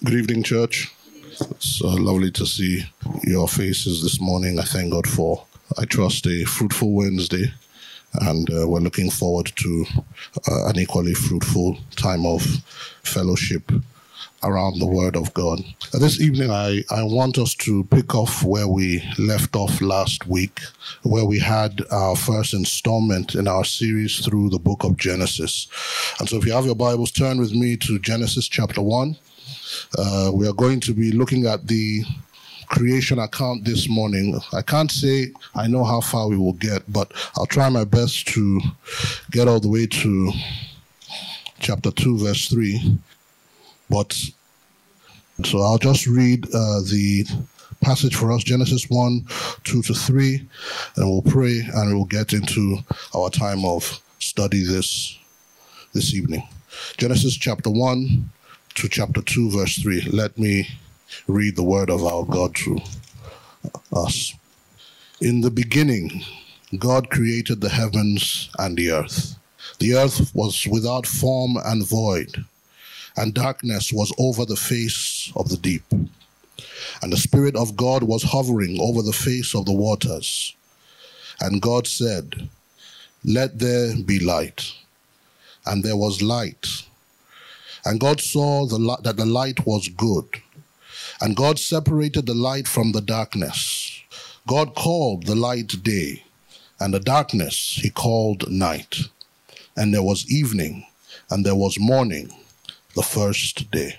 Good evening, church. It's lovely to see your faces this morning. I thank God for, I trust, a fruitful Wednesday. And we're looking forward to an equally fruitful time of fellowship around the Word of God. This evening, I want us to pick off where we left off last week, where we had our first installment in our series through the book of Genesis. And so if you have your Bibles, turn with me to Genesis chapter 1. We are going to be looking at the creation account this morning. I can't say I know how far we will get, but I'll try my best to get all the way to chapter 2, verse 3. So I'll just read the passage for us, Genesis 1, 2 to 3, and we'll pray and we'll get into our time of study this evening. Genesis chapter 1 to chapter 2, verse 3. Let me read the word of our God to us. In the beginning, God created the heavens and the earth. The earth was without form and void, and darkness was over the face of the deep. And the Spirit of God was hovering over the face of the waters. And God said, "Let there be light." And there was light. And God saw that the light was good. And God separated the light from the darkness. God called the light day, and the darkness he called night. And there was evening, and there was morning, the first day.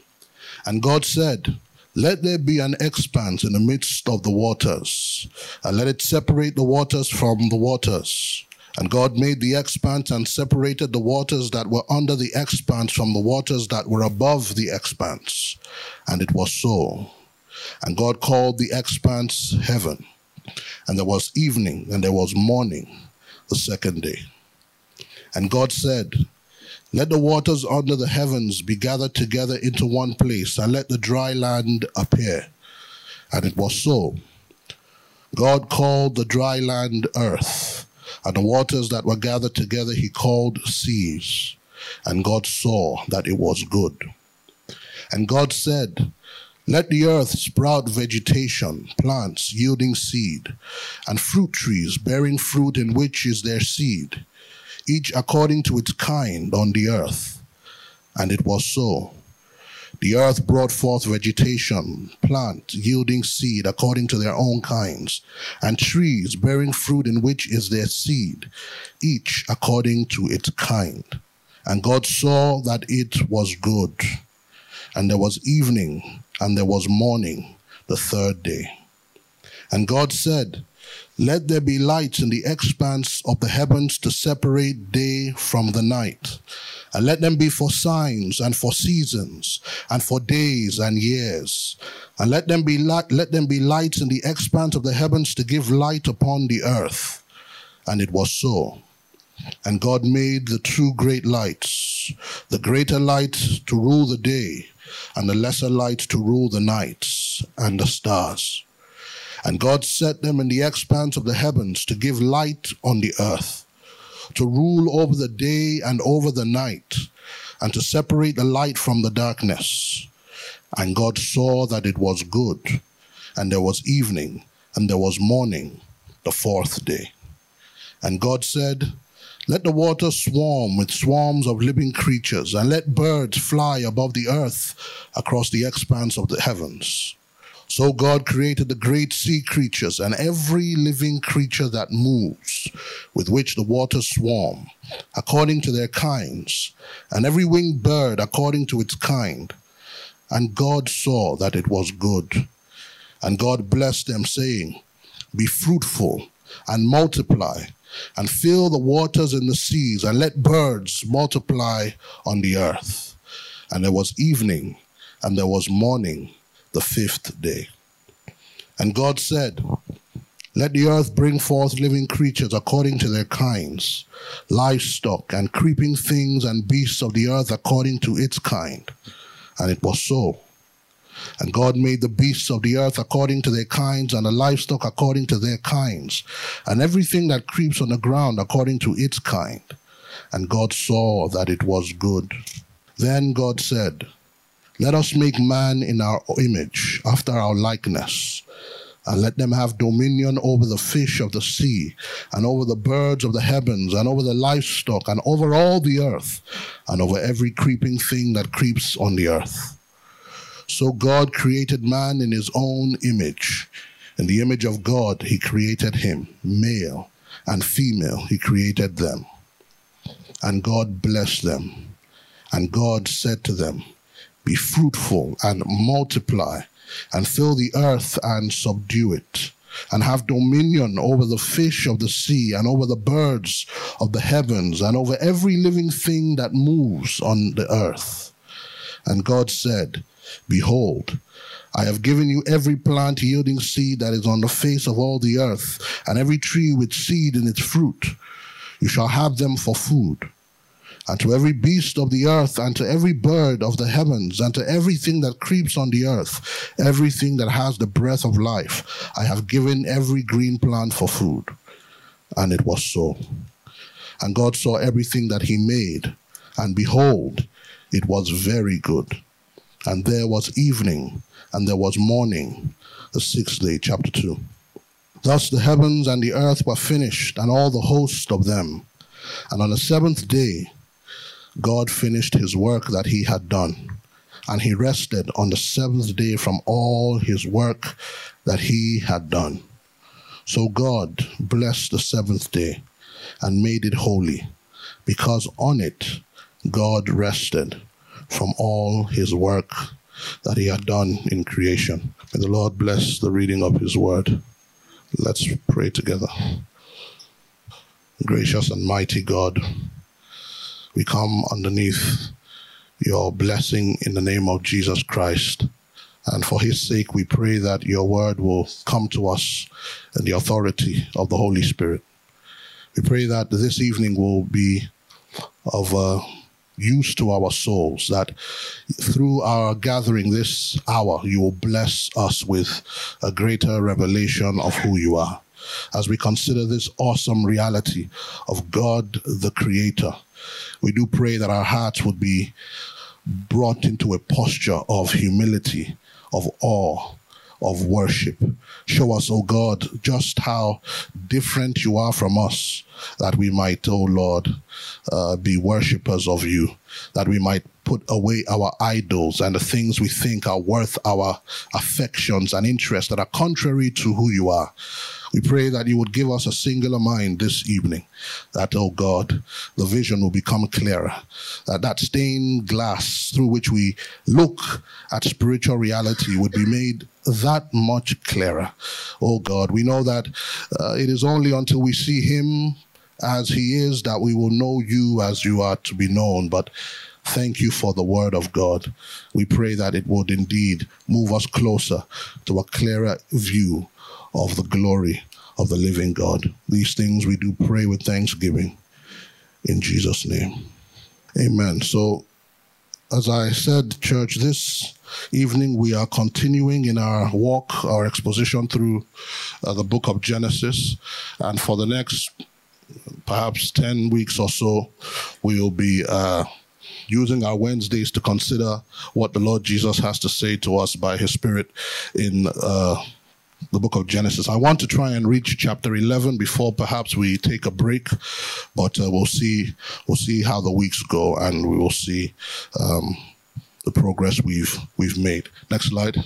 And God said, "Let there be an expanse in the midst of the waters, and let it separate the waters from the waters." And God made the expanse and separated the waters that were under the expanse from the waters that were above the expanse. And it was so. And God called the expanse heaven. And there was evening and there was morning, the second day. And God said, "Let the waters under the heavens be gathered together into one place, and let the dry land appear." And it was so. God called the dry land earth, and the waters that were gathered together he called seas. And God saw that it was good. And God said, "Let the earth sprout vegetation, plants yielding seed, and fruit trees bearing fruit in which is their seed, each according to its kind on the earth." And it was so. The earth brought forth vegetation, plants yielding seed according to their own kinds, and trees bearing fruit in which is their seed, each according to its kind. And God saw that it was good. And there was evening, and there was morning, the third day. And God said, "Let there be lights in the expanse of the heavens to separate day from the night. And let them be for signs and for seasons and for days and years. And let them be lights in the expanse of the heavens to give light upon the earth." And it was so. And God made the two great lights, the greater light to rule the day, and the lesser light to rule the nights, and the stars. And God set them in the expanse of the heavens to give light on the earth, to rule over the day and over the night, and to separate the light from the darkness. And God saw that it was good. And there was evening, and there was morning, the fourth day. And God said, "Let the waters swarm with swarms of living creatures, and let birds fly above the earth across the expanse of the heavens." So God created the great sea creatures and every living creature that moves, with which the waters swarm, according to their kinds, and every winged bird according to its kind. And God saw that it was good. And God blessed them, saying, "Be fruitful and multiply, and fill the waters in the seas, and let birds multiply on the earth." And there was evening, and there was morning, the fifth day. And God said, "Let the earth bring forth living creatures according to their kinds, livestock and creeping things and beasts of the earth according to its kind." And it was so. And God made the beasts of the earth according to their kinds, and the livestock according to their kinds, and everything that creeps on the ground according to its kind. And God saw that it was good. Then God said, Let us make man in our image, after our likeness, and let them have dominion over the fish of the sea, and over the birds of the heavens, and over the livestock, and over all the earth, and over every creeping thing that creeps on the earth. So God created man in his own image. In the image of God he created him, male and female he created them. And God blessed them. And God said to them, be fruitful and multiply, and fill the earth and subdue it, and have dominion over the fish of the sea, and over the birds of the heavens, and over every living thing that moves on the earth. And God said, behold, I have given you every plant yielding seed that is on the face of all the earth, and every tree with seed in its fruit. You shall have them for food. And to every beast of the earth, and to every bird of the heavens, and to everything that creeps on the earth, everything that has the breath of life, I have given every green plant for food. And it was so. And God saw everything that he made, and behold, it was very good. And there was evening, and there was morning, the sixth day, chapter 2. Thus the heavens and the earth were finished, and all the host of them. And on the seventh day, God finished his work that he had done, and he rested on the seventh day from all his work that he had done. So God blessed the seventh day and made it holy, because on it God rested from all his work that he had done in creation. May the Lord bless the reading of his word. Let's pray together. Gracious and mighty God, we come underneath your blessing in the name of Jesus Christ. And for his sake, we pray that your word will come to us in the authority of the Holy Spirit. We pray that this evening will be of use to our souls, that through our gathering this hour, you will bless us with a greater revelation of who you are. As we consider this awesome reality of God the Creator, we do pray that our hearts would be brought into a posture of humility, of awe, of worship. Show us, O God, just how different you are from us, that we might, O Lord, be worshippers of you, that we might put away our idols and the things we think are worth our affections and interests that are contrary to who you are. We pray that you would give us a singular mind this evening, that, oh God, the vision will become clearer, that stained glass through which we look at spiritual reality would be made that much clearer. Oh God, we know that it is only until we see him as he is that we will know you as you are to be known. But thank you for the word of God. We pray that it would indeed move us closer to a clearer view of the glory of the living God. These things we do pray with thanksgiving in Jesus' name. Amen. So, as I said, church, this evening we are continuing in our walk, our exposition through the book of Genesis. And for the next perhaps 10 weeks or so, we will be using our Wednesdays to consider what the Lord Jesus has to say to us by his Spirit in the book of Genesis. I want to try and reach chapter 11 before perhaps we take a break, but we'll see how the weeks go, and we will see the progress we've made. Next slide.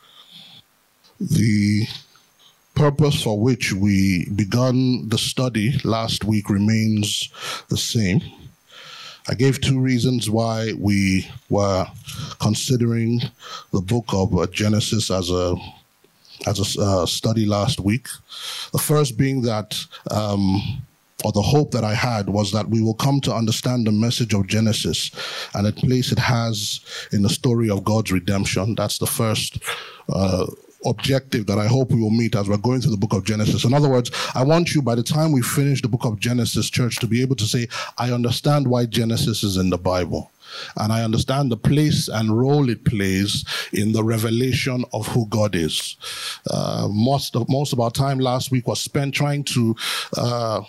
The purpose for which we began the study last week remains the same. I gave two reasons why we were considering the book of Genesis as a study last week. The first being that, or the hope that I had, was that we will come to understand the message of Genesis and the place it has in the story of God's redemption. That's the first objective that I hope we will meet as we're going through the book of Genesis. In other words, I want you, by the time we finish the book of Genesis, church, to be able to say, I understand why Genesis is in the Bible. And I understand the place and role it plays in the revelation of who God is. Most of our time last week was spent trying to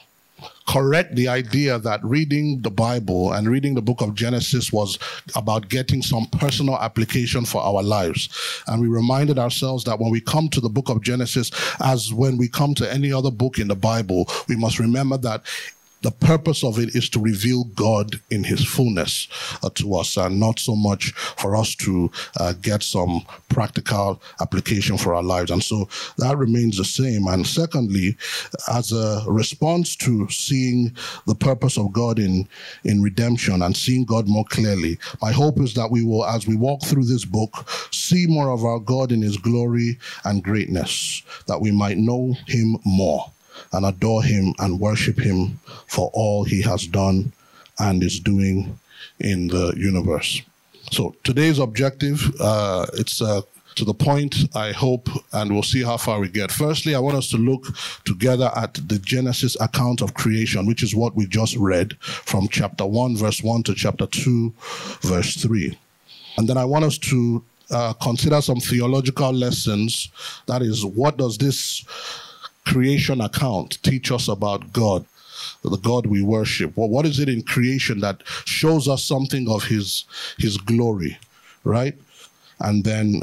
correct the idea that reading the Bible and reading the book of Genesis was about getting some personal application for our lives. And we reminded ourselves that when we come to the book of Genesis, as when we come to any other book in the Bible, we must remember that the purpose of it is to reveal God in his fullness to us, and not so much for us to get some practical application for our lives. And so that remains the same. And secondly, as a response to seeing the purpose of God in redemption and seeing God more clearly, my hope is that we will, as we walk through this book, see more of our God in his glory and greatness, that we might know him more and adore him and worship him for all he has done and is doing in the universe. So today's objective, it's to the point, I hope, and we'll see how far we get. Firstly, I want us to look together at the Genesis account of creation, which is what we just read from chapter 1, verse 1 to chapter 2, verse 3. And then I want us to consider some theological lessons. That is, what does this creation account teach us about God, the God we worship? Well, what is it in creation that shows us something of his glory, right? And then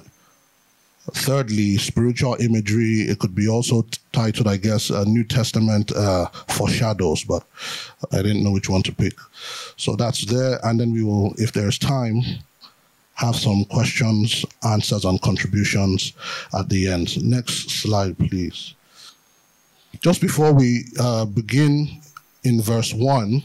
thirdly, spiritual imagery. It could be also titled, I guess, New Testament foreshadows, but I didn't know which one to pick. So that's there. And then we will, if there's time, have some questions, answers, and contributions at the end. Next slide, please. Just before we begin in verse 1,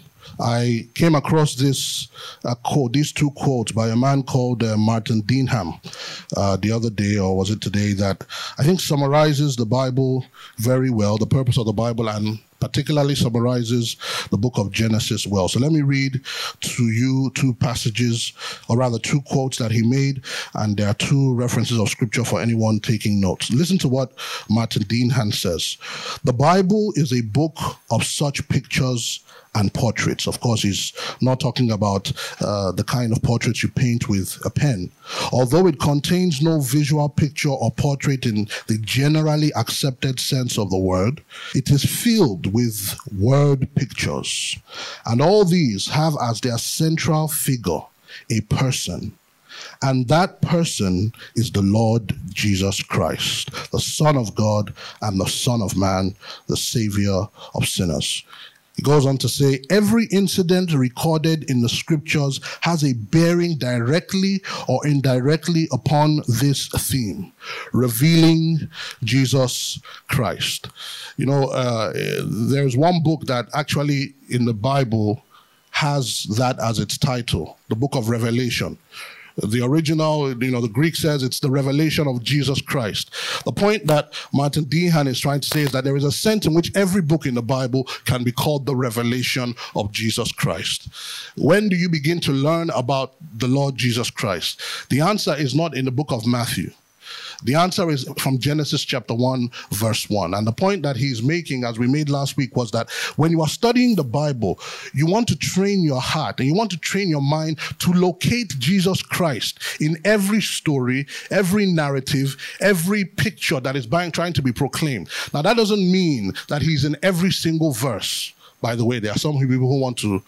I came across this quote, these two quotes by a man called Martin Dinham the other day, or was it today, that I think summarizes the Bible very well, the purpose of the Bible, and particularly summarizes the book of Genesis well. So let me read to you two passages, or rather two quotes that he made, and there are two references of scripture for anyone taking notes. Listen to what Martin Dinham says. The Bible is a book of such pictures and portraits. Of course, he's not talking about the kind of portraits you paint with a pen. Although it contains no visual picture or portrait in the generally accepted sense of the word, it is filled with word pictures. And all these have as their central figure a person. And that person is the Lord Jesus Christ, the Son of God and the Son of Man, the Savior of sinners. He goes on to say, every incident recorded in the scriptures has a bearing directly or indirectly upon this theme, revealing Jesus Christ. You know, there's one book that actually in the Bible has that as its title, the book of Revelation. The original, the Greek says it's the revelation of Jesus Christ. The point that Martin Dinham is trying to say is that there is a sense in which every book in the Bible can be called the revelation of Jesus Christ. When do you begin to learn about the Lord Jesus Christ? The answer is not in the book of Matthew. The answer is from Genesis chapter 1, verse 1. And the point that he's making, as we made last week, was that when you are studying the Bible, you want to train your heart and you want to train your mind to locate Jesus Christ in every story, every narrative, every picture that is trying to be proclaimed. Now, that doesn't mean that he's in every single verse. By the way, there are some people who want to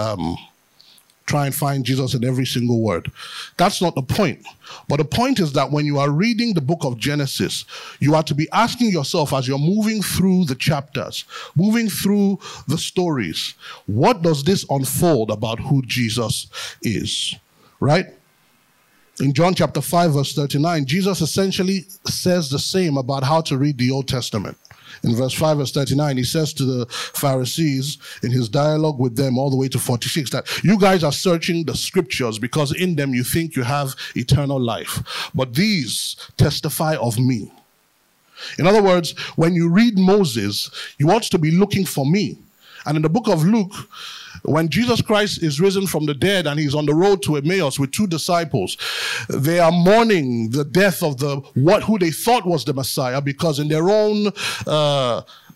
try and find Jesus in every single word. That's not the point. But the point is that when you are reading the book of Genesis, you are to be asking yourself as you're moving through the chapters, moving through the stories, what does this unfold about who Jesus is, right? In John chapter 5, verse 39, Jesus essentially says the same about how to read the Old Testament. In verse 5, verse 39, he says to the Pharisees in his dialogue with them all the way to 46 that you guys are searching the scriptures because in them you think you have eternal life. But these testify of me. In other words, when you read Moses, you ought to be looking for me. And in the book of Luke, when Jesus Christ is risen from the dead and he's on the road to Emmaus with two disciples, they are mourning the death of who they thought was the Messiah, because in their own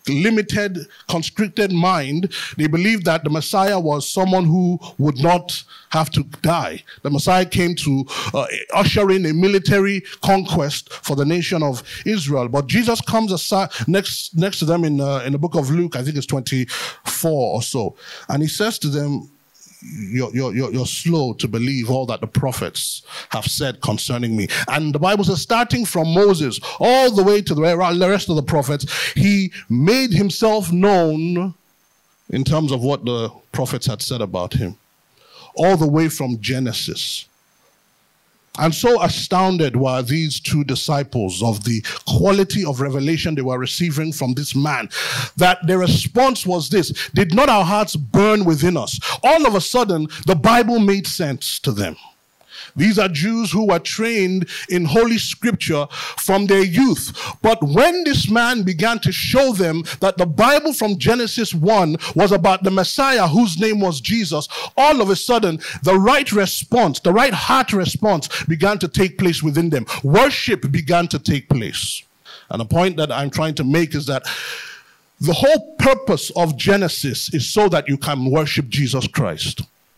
limited, constricted mind, they believed that the Messiah was someone who would not have to die. The Messiah came to usher in a military conquest for the nation of Israel. But Jesus comes aside next to them in the book of Luke, I think it's 24 or so, and he says to them, you're slow to believe all that the prophets have said concerning me. And the Bible says, starting from Moses all the way to the rest of the prophets, he made himself known in terms of what the prophets had said about him, all the way from Genesis. And so astounded were these two disciples of the quality of revelation they were receiving from this man, that their response was this: did not our hearts burn within us? All of a sudden, the Bible made sense to them. These are Jews who were trained in Holy Scripture from their youth. But when this man began to show them that the Bible from Genesis 1 was about the Messiah whose name was Jesus, all of a sudden, the right response, the right heart response began to take place within them. Worship began to take place. And the point that I'm trying to make is that the whole purpose of Genesis is so that you can worship Jesus Christ.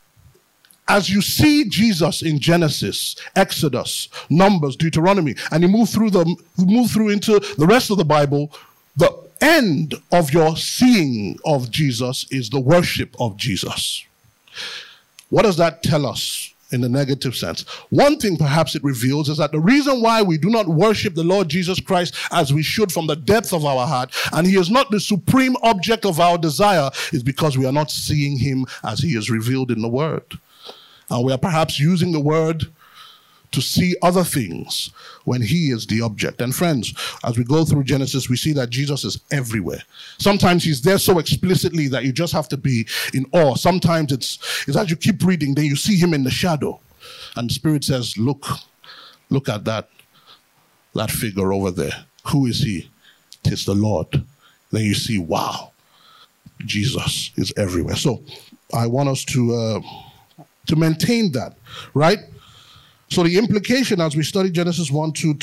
As you see Jesus in Genesis, Exodus, Numbers, Deuteronomy, and you move through into the rest of the Bible, the end of your seeing of Jesus is the worship of Jesus. What does that tell us in the negative sense? One thing perhaps it reveals is that the reason why we do not worship the Lord Jesus Christ as we should from the depth of our heart, and he is not the supreme object of our desire, is because we are not seeing him as he is revealed in the Word. And we are perhaps using the Word to see other things when he is the object. And friends, as we go through Genesis, we see that Jesus is everywhere. Sometimes he's there so explicitly that you just have to be in awe. Sometimes it's as you keep reading, then you see him in the shadow. And the Spirit says, look at that figure over there. Who is he? It's the Lord. Then you see, wow, Jesus is everywhere. So I want us to maintain that, right? So the implication as we study Genesis 1 to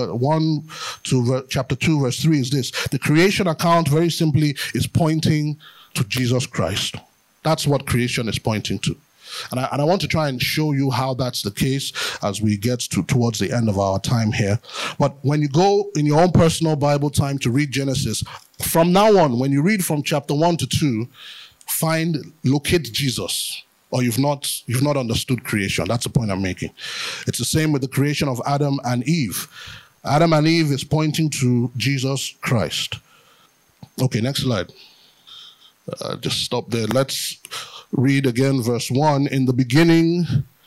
chapter 2, verse 3 is this. The creation account, very simply, is pointing to Jesus Christ. That's what creation is pointing to. And I want to try and show you how that's the case as we get towards the end of our time here. But when you go in your own personal Bible time to read Genesis, from now on, when you read from chapter 1 to 2, locate Jesus. Or you've not understood creation. That's the point I'm making. It's the same with the creation of Adam and Eve. Adam and Eve is pointing to Jesus Christ. Okay, next slide. Just stop there. Let's read again verse 1. In the beginning,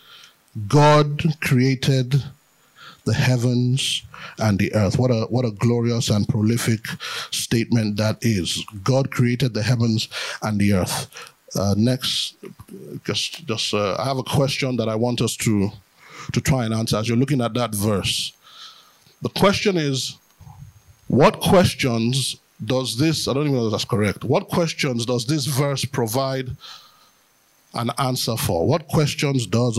God created the heavens and the earth. What a glorious and prolific statement that is. God created the heavens and the earth. Next, I have a question that I want us to try and answer as you're looking at that verse. The question is, what questions does this, I don't even know if that's correct, what questions does this verse provide an answer for? What questions does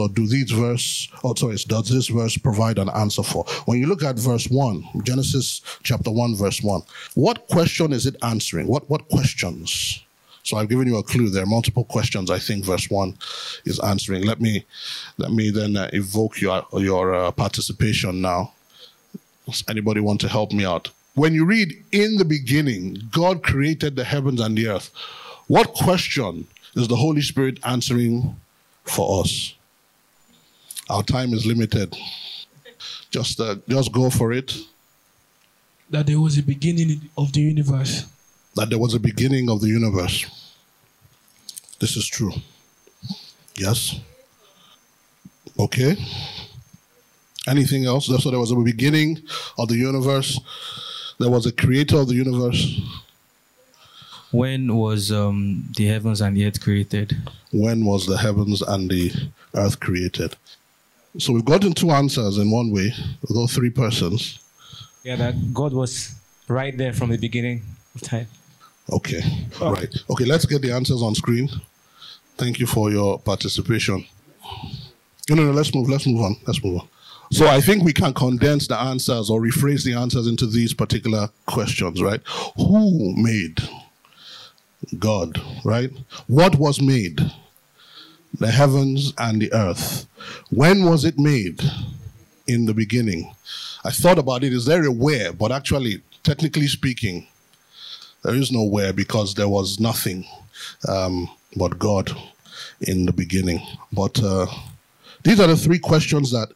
this verse provide an answer for? When you look at verse 1, Genesis chapter 1, verse 1, what question is it answering? What questions? So I've given you a clue. There are multiple questions I think verse 1 is answering. Let me then evoke your participation now. Does anybody want to help me out? When you read, in the beginning, God created the heavens and the earth, what question is the Holy Spirit answering for us? Our time is limited. Just go for it. That there was a beginning of the universe. That there was a beginning of the universe. This is true. Yes? Okay. Anything else? So there was a beginning of the universe. There was a creator of the universe. When was the heavens and the earth created? When was the heavens and the earth created? So we've gotten two answers in one way, although three persons. Yeah, that God was right there from the beginning of time. Okay, right. Okay, let's get the answers on screen. Thank you for your participation. No, let's move on. So I think we can condense the answers or rephrase the answers into these particular questions, right? Who made? God, right? What was made? The heavens and the earth. When was it made? In the beginning. I thought about it. Is there a where? But actually, technically speaking, there is no where, because there was nothing but God in the beginning. But these are the three questions that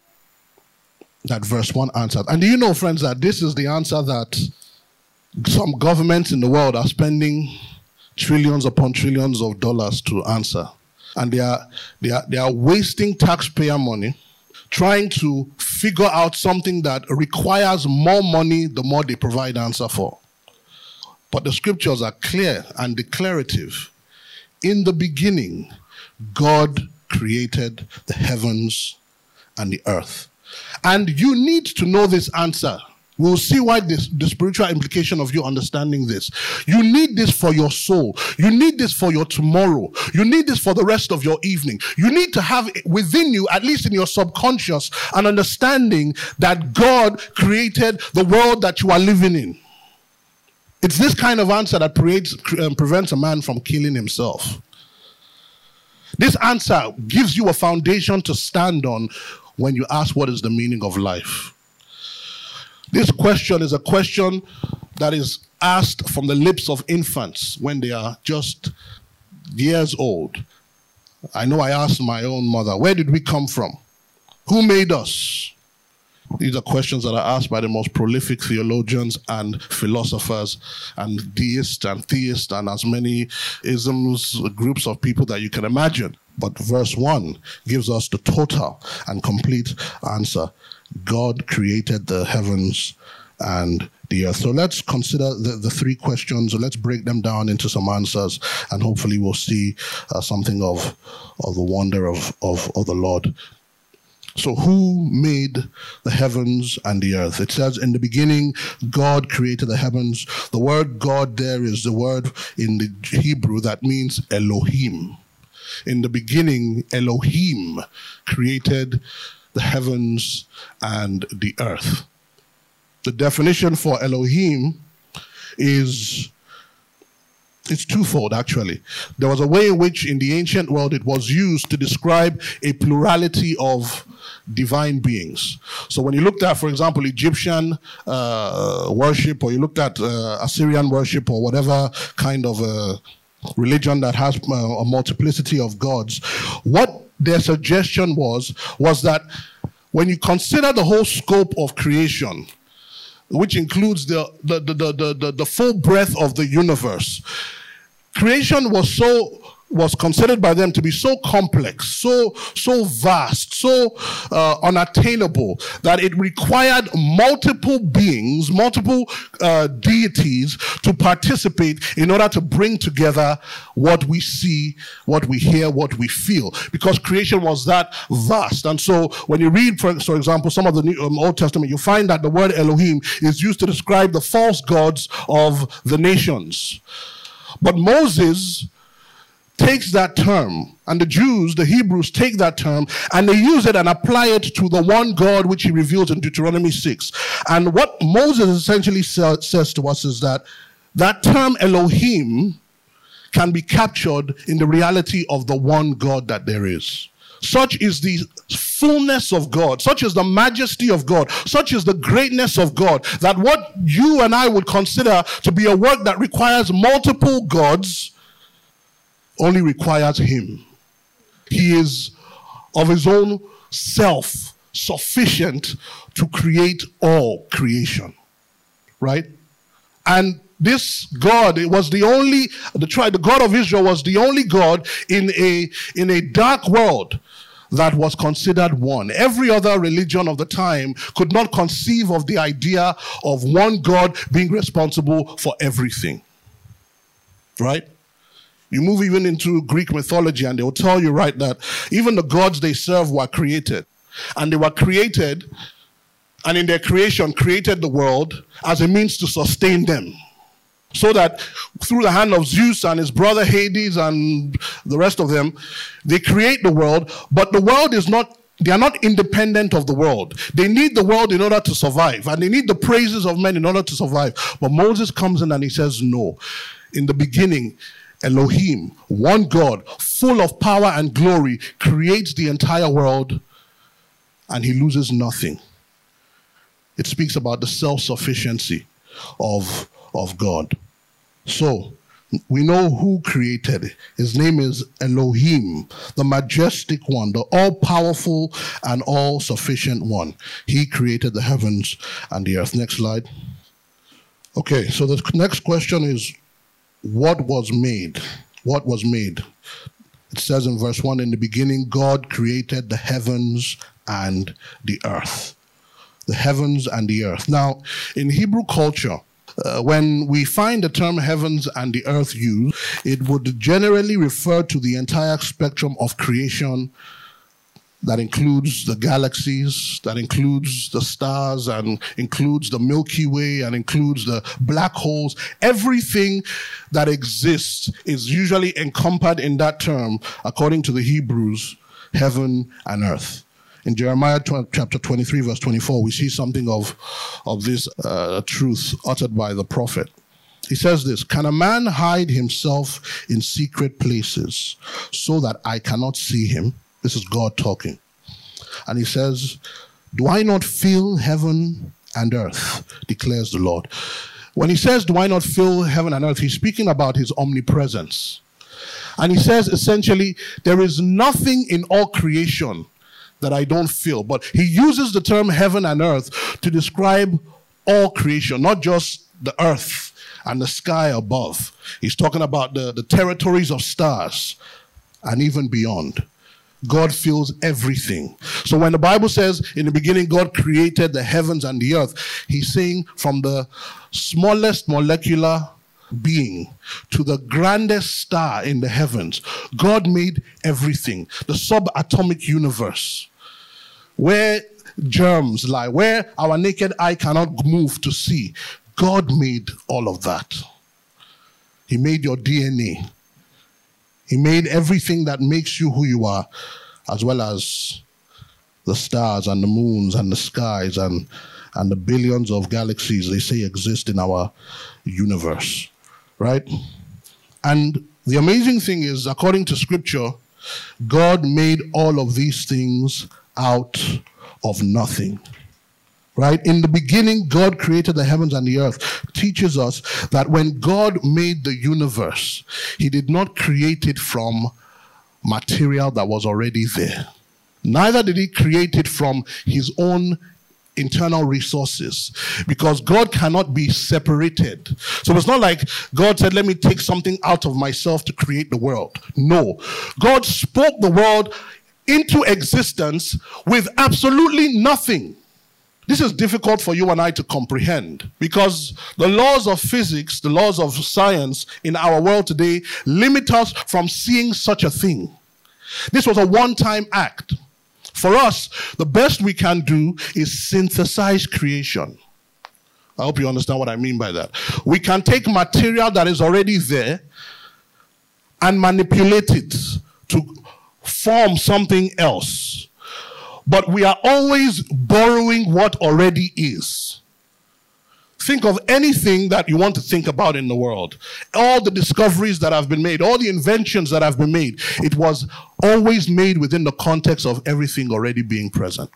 verse 1 answered. And do you know, friends, that this is the answer that some governments in the world are spending trillions upon trillions of dollars to answer? And they are wasting taxpayer money trying to figure out something that requires more money the more they provide answer for. But the scriptures are clear and declarative. In the beginning, God created the heavens and the earth. And you need to know this answer. We'll see why the spiritual implication of you understanding this. You need this for your soul. You need this for your tomorrow. You need this for the rest of your evening. You need to have within you, at least in your subconscious, an understanding that God created the world that you are living in. It's this kind of answer that prevents a man from killing himself. This answer gives you a foundation to stand on when you ask what is the meaning of life. This question is a question that is asked from the lips of infants when they are just years old. I know I asked my own mother, where did we come from? Who made us? These are questions that are asked by the most prolific theologians and philosophers and deists and theists and as many isms, groups of people that you can imagine. But verse 1 gives us the total and complete answer. God created the heavens and the earth. So let's consider the three questions. Let's break them down into some answers, and hopefully we'll see something of the wonder of the Lord. So who made the heavens and the earth? It says in the beginning, God created the heavens. The word God there is the word in the Hebrew that means Elohim. In the beginning, Elohim created the heavens and the earth. The definition for Elohim is twofold, actually. There was a way in which in the ancient world it was used to describe a plurality of divine beings. So when you looked at, for example, Egyptian worship, or you looked at Assyrian worship, or whatever kind of religion that has a multiplicity of gods, what their suggestion was that when you consider the whole scope of creation, which includes the full breadth of the universe, creation was considered by them to be so complex, so vast, so unattainable, that it required multiple beings, multiple deities to participate in order to bring together what we see, what we hear, what we feel, because creation was that vast. And so when you read, for example, some of the Old Testament, you find that the word Elohim is used to describe the false gods of the nations. But Moses takes that term, and the Jews, the Hebrews, take that term, and they use it and apply it to the one God which he reveals in Deuteronomy 6. And what Moses essentially says to us is that term Elohim can be captured in the reality of the one God that there is. Such is the fullness of God, such is the majesty of God, such is the greatness of God, that what you and I would consider to be a work that requires multiple gods only requires him. He is of his own self sufficient to create all creation, right? And this God, it was the God of Israel was the only God in a dark world that was considered one. Every other religion of the time could not conceive of the idea of one God being responsible for everything, right? You move even into Greek mythology and they will tell you, right, that even the gods they serve were created. And they were created, and in their creation created the world as a means to sustain them. So that through the hand of Zeus and his brother Hades and the rest of them, they create the world, but the world is not They are not independent of the world. They need the world in order to survive, and they need the praises of men in order to survive. But Moses comes in and he says, no. In the beginning, Elohim, one God, full of power and glory, creates the entire world, and he loses nothing. It speaks about the self-sufficiency of God. So, we know who created it. His name is Elohim, the majestic one, the all-powerful and all-sufficient one. He created the heavens and the earth. Next slide. Okay, so the next question is, what was made? What was made? It says in verse 1, in the beginning, God created the heavens and the earth. The heavens and the earth. Now, in Hebrew culture, when we find the term heavens and the earth used, it would generally refer to the entire spectrum of creation that includes the galaxies, that includes the stars, and includes the Milky Way, and includes the black holes. Everything that exists is usually encompassed in that term, according to the Hebrews, heaven and earth. In Jeremiah chapter 23, verse 24, we see something of this truth uttered by the prophet. He says this, can a man hide himself in secret places so that I cannot see him? This is God talking. And he says, do I not fill heaven and earth, declares the Lord. When he says, do I not fill heaven and earth, he's speaking about his omnipresence. And he says, essentially, there is nothing in all creation that I don't feel. But he uses the term heaven and earth to describe all creation, not just the earth and the sky above. He's talking about the territories of stars and even beyond. God fills everything. So when the Bible says, in the beginning, God created the heavens and the earth, he's saying from the smallest molecular being to the grandest star in the heavens, God made everything. The subatomic universe, where germs lie, where our naked eye cannot move to see, God made all of that. He made your DNA. He made everything that makes you who you are, as well as the stars and the moons and the skies and the billions of galaxies they say exist in our universe. Right? And the amazing thing is, according to scripture, God made all of these things out of nothing. Right? In the beginning, God created the heavens and the earth. Teaches us that when God made the universe, he did not create it from material that was already there. Neither did he create it from his own internal resources, because God cannot be separated. So it's not like God said, let me take something out of myself to create the world. No. God spoke the world into existence with absolutely nothing. This is difficult for you and I to comprehend, because the laws of physics, the laws of science in our world today limit us from seeing such a thing. This was a one-time act. For us, the best we can do is synthesize creation. I hope you understand what I mean by that. We can take material that is already there and manipulate it to form something else. But we are always borrowing what already is. Think of anything that you want to think about in the world. All the discoveries that have been made, all the inventions that have been made, it was always made within the context of everything already being present.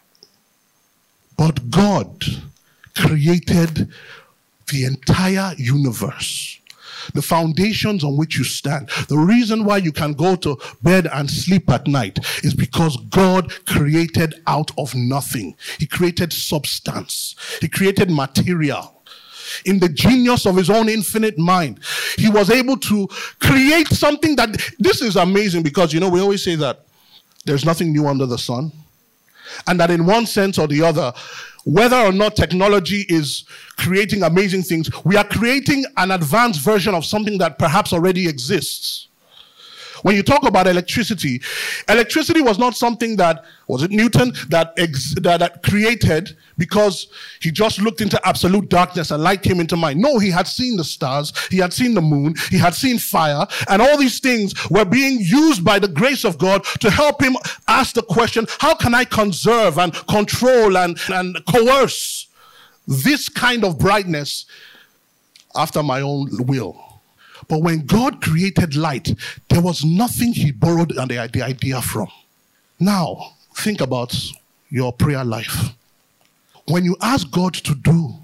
But God created the entire universe. The foundations on which you stand. The reason why you can go to bed and sleep at night is because God created out of nothing. He created substance. He created material. In the genius of his own infinite mind, he was able to create something that, this is amazing, because, we always say that there's nothing new under the sun. And that in one sense or the other, whether or not technology is creating amazing things, we are creating an advanced version of something that perhaps already exists. When you talk about electricity, electricity was not something that, was it Newton, that created because he just looked into absolute darkness and light came into mind. No, he had seen the stars, he had seen the moon, he had seen fire, and all these things were being used by the grace of God to help him ask the question, how can I conserve and control and coerce this kind of brightness after my own will? But when God created light, there was nothing he borrowed the idea from. Now, think about your prayer life. When you ask God to do,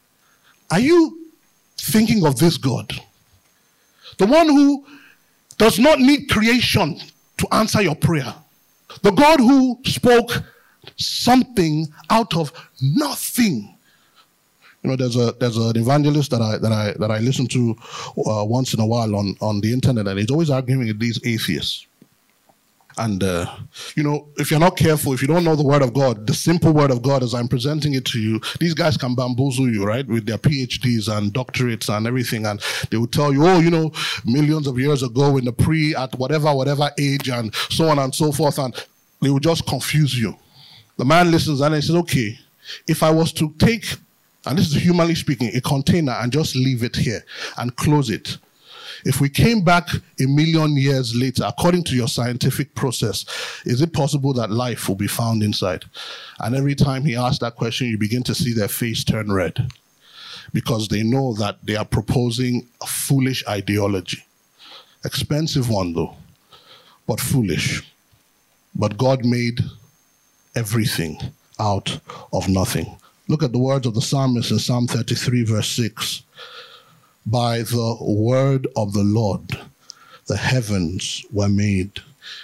are you thinking of this God? The one who does not need creation to answer your prayer. The God who spoke something out of nothing. You know, there's an evangelist that I listen to once in a while on the internet, and he's always arguing with these atheists. And you know, if you're not careful, if you don't know the word of God, the simple word of God as I'm presenting it to you, these guys can bamboozle you, right? With their PhDs and doctorates and everything, and they will tell you, oh, you know, millions of years ago in the at whatever age, and so on and so forth, and they will just confuse you. The man listens and he says, okay, if I was to take, and this is humanly speaking, a container and just leave it here and close it, if we came back 1 million years later, according to your scientific process, is it possible that life will be found inside? And every time he asks that question, you begin to see their face turn red, because they know that they are proposing a foolish ideology. Expensive one though, but foolish. But God made everything out of nothing. Look at the words of the psalmist in Psalm 33 verse 6. By the word of the Lord, the heavens were made,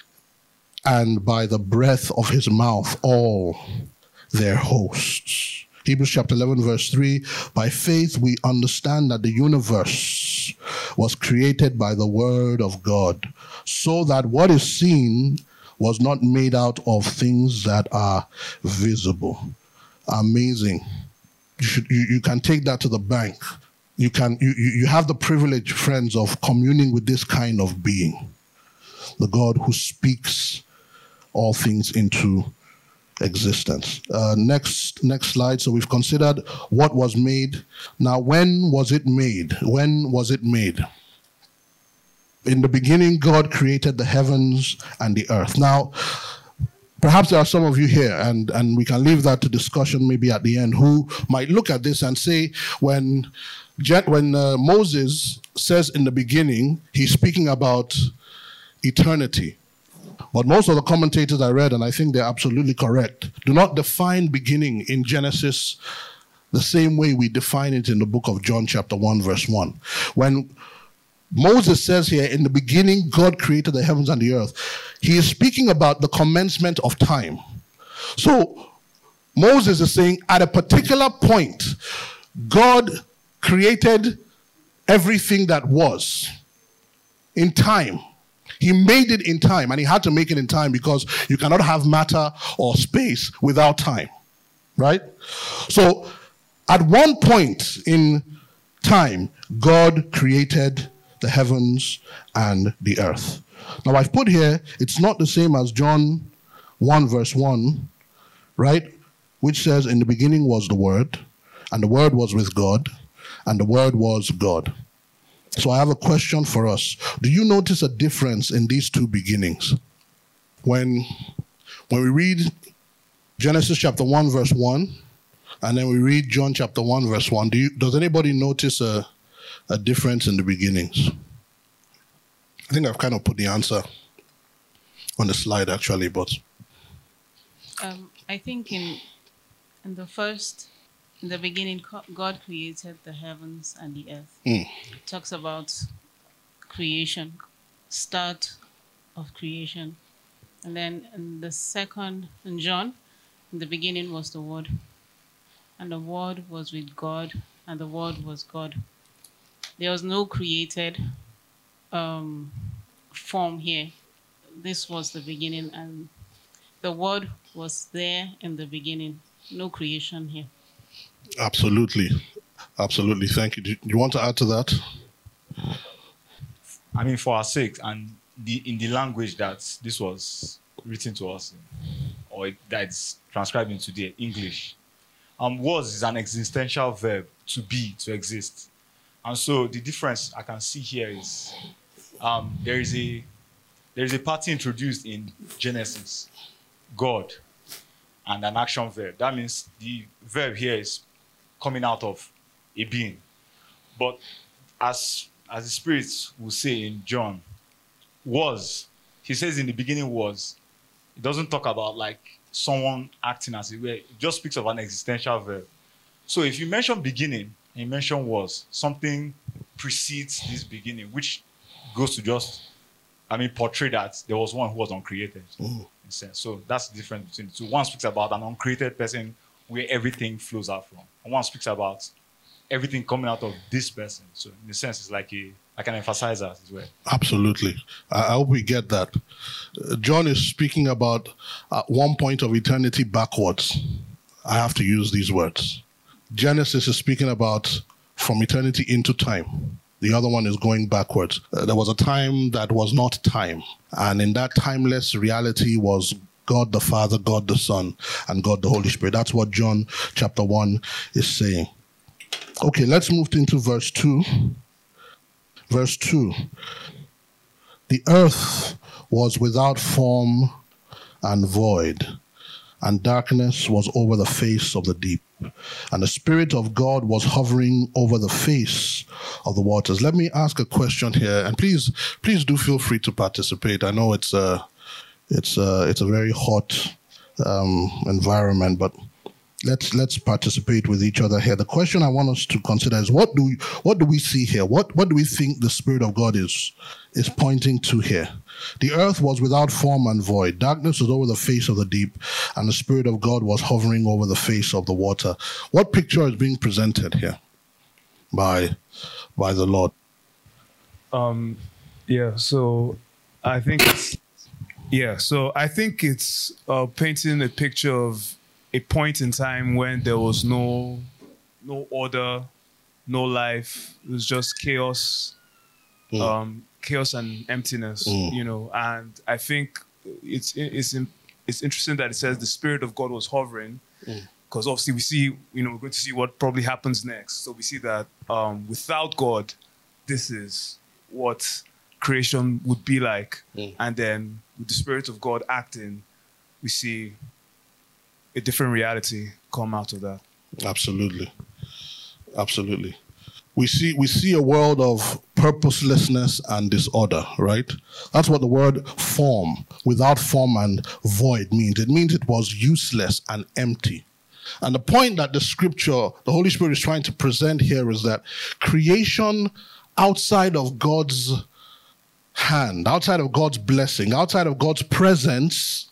and by the breath of his mouth, all their hosts. Hebrews chapter 11, verse 3, by faith we understand that the universe was created by the word of God, so that what is seen was not made out of things that are visible. Amazing. You can take that to the bank. You have the privilege, friends, of communing with this kind of being, the God who speaks all things into existence. Next slide. So we've considered what was made. Now, when was it made? When was it made? In the beginning, God created the heavens and the earth. Now, perhaps there are some of you here, and we can leave that to discussion maybe at the end, who might look at this and say, when Moses says in the beginning, he's speaking about eternity. But most of the commentators I read, and I think they're absolutely correct, do not define beginning in Genesis the same way we define it in the book of John chapter 1 verse 1. When Moses says here, in the beginning God created the heavens and the earth, he is speaking about the commencement of time. So Moses is saying at a particular point, God created everything that was in time. He made it in time, and he had to make it in time because you cannot have matter or space without time, right? So at one point in time, God created the heavens and the earth. Now I've put here, it's not the same as John 1 verse 1, right? Which says, in the beginning was the Word, and the Word was with God, and the Word was God. So I have a question for us. Do you notice a difference in these two beginnings? When we read Genesis chapter 1 verse 1, and then we read John chapter 1 verse 1, does anybody notice a difference in the beginnings? I think I've kind of put the answer on the slide actually, but I think in the beginning, God created the heavens and the earth. It talks about creation, start of creation. And then in the second, in John, in the beginning was the Word. And the Word was with God, and the Word was God. There was no created form here. This was the beginning, and the Word was there in the beginning. No creation here. Absolutely. Absolutely. Thank you. Do you want to add to that? I mean, for our sake, and in the language that this was written to us in, or that's transcribed into the English. Was is an existential verb, to be, to exist. And so the difference I can see here is there is a party introduced in Genesis, God, and an action verb. That means the verb here is coming out of a being. But as the Spirit will say in John, was, he says in the beginning was. It doesn't talk about like someone acting as it were. It just speaks of an existential verb. So if you mention beginning and you mention was, something precedes this beginning, which goes to just, portray that there was one who was uncreated. In a sense. So that's the difference between the two. One speaks about an uncreated person where everything flows out from. And one speaks about everything coming out of this person. So in a sense, it's like an emphasizer as well. Absolutely. I hope we get that. John is speaking about one point of eternity backwards. I have to use these words. Genesis is speaking about from eternity into time. The other one is going backwards. There was a time that was not time. And in that timeless reality was God the Father, God the Son, and God the Holy Spirit. That's what John chapter 1 is saying. Okay, let's move into verse 2. Verse 2. The earth was without form and void, and darkness was over the face of the deep. And the Spirit of God was hovering over the face of the waters. Let me ask a question here, and please do feel free to participate. I know it's a very hot environment, but let's participate with each other here. The question I want us to consider is what do we see here? What do we think the Spirit of God is pointing to here? The earth was without form and void. Darkness was over the face of the deep, and the Spirit of God was hovering over the face of the water. What picture is being presented here by the Lord? So I think it's painting a picture of a point in time when there was no order, no life. It was just chaos, chaos and emptiness, And I think it's interesting that it says the Spirit of God was hovering, because obviously we see, we're going to see what probably happens next. So we see that without God, this is what creation would be like, and then with the Spirit of God acting, we see a different reality come out of that. Absolutely. We see a world of purposelessness and disorder, right? That's what the word form, without form and void means. It means it was useless and empty. And the point that the scripture, the Holy Spirit is trying to present here is that creation outside of God's hand, outside of God's blessing, outside of God's presence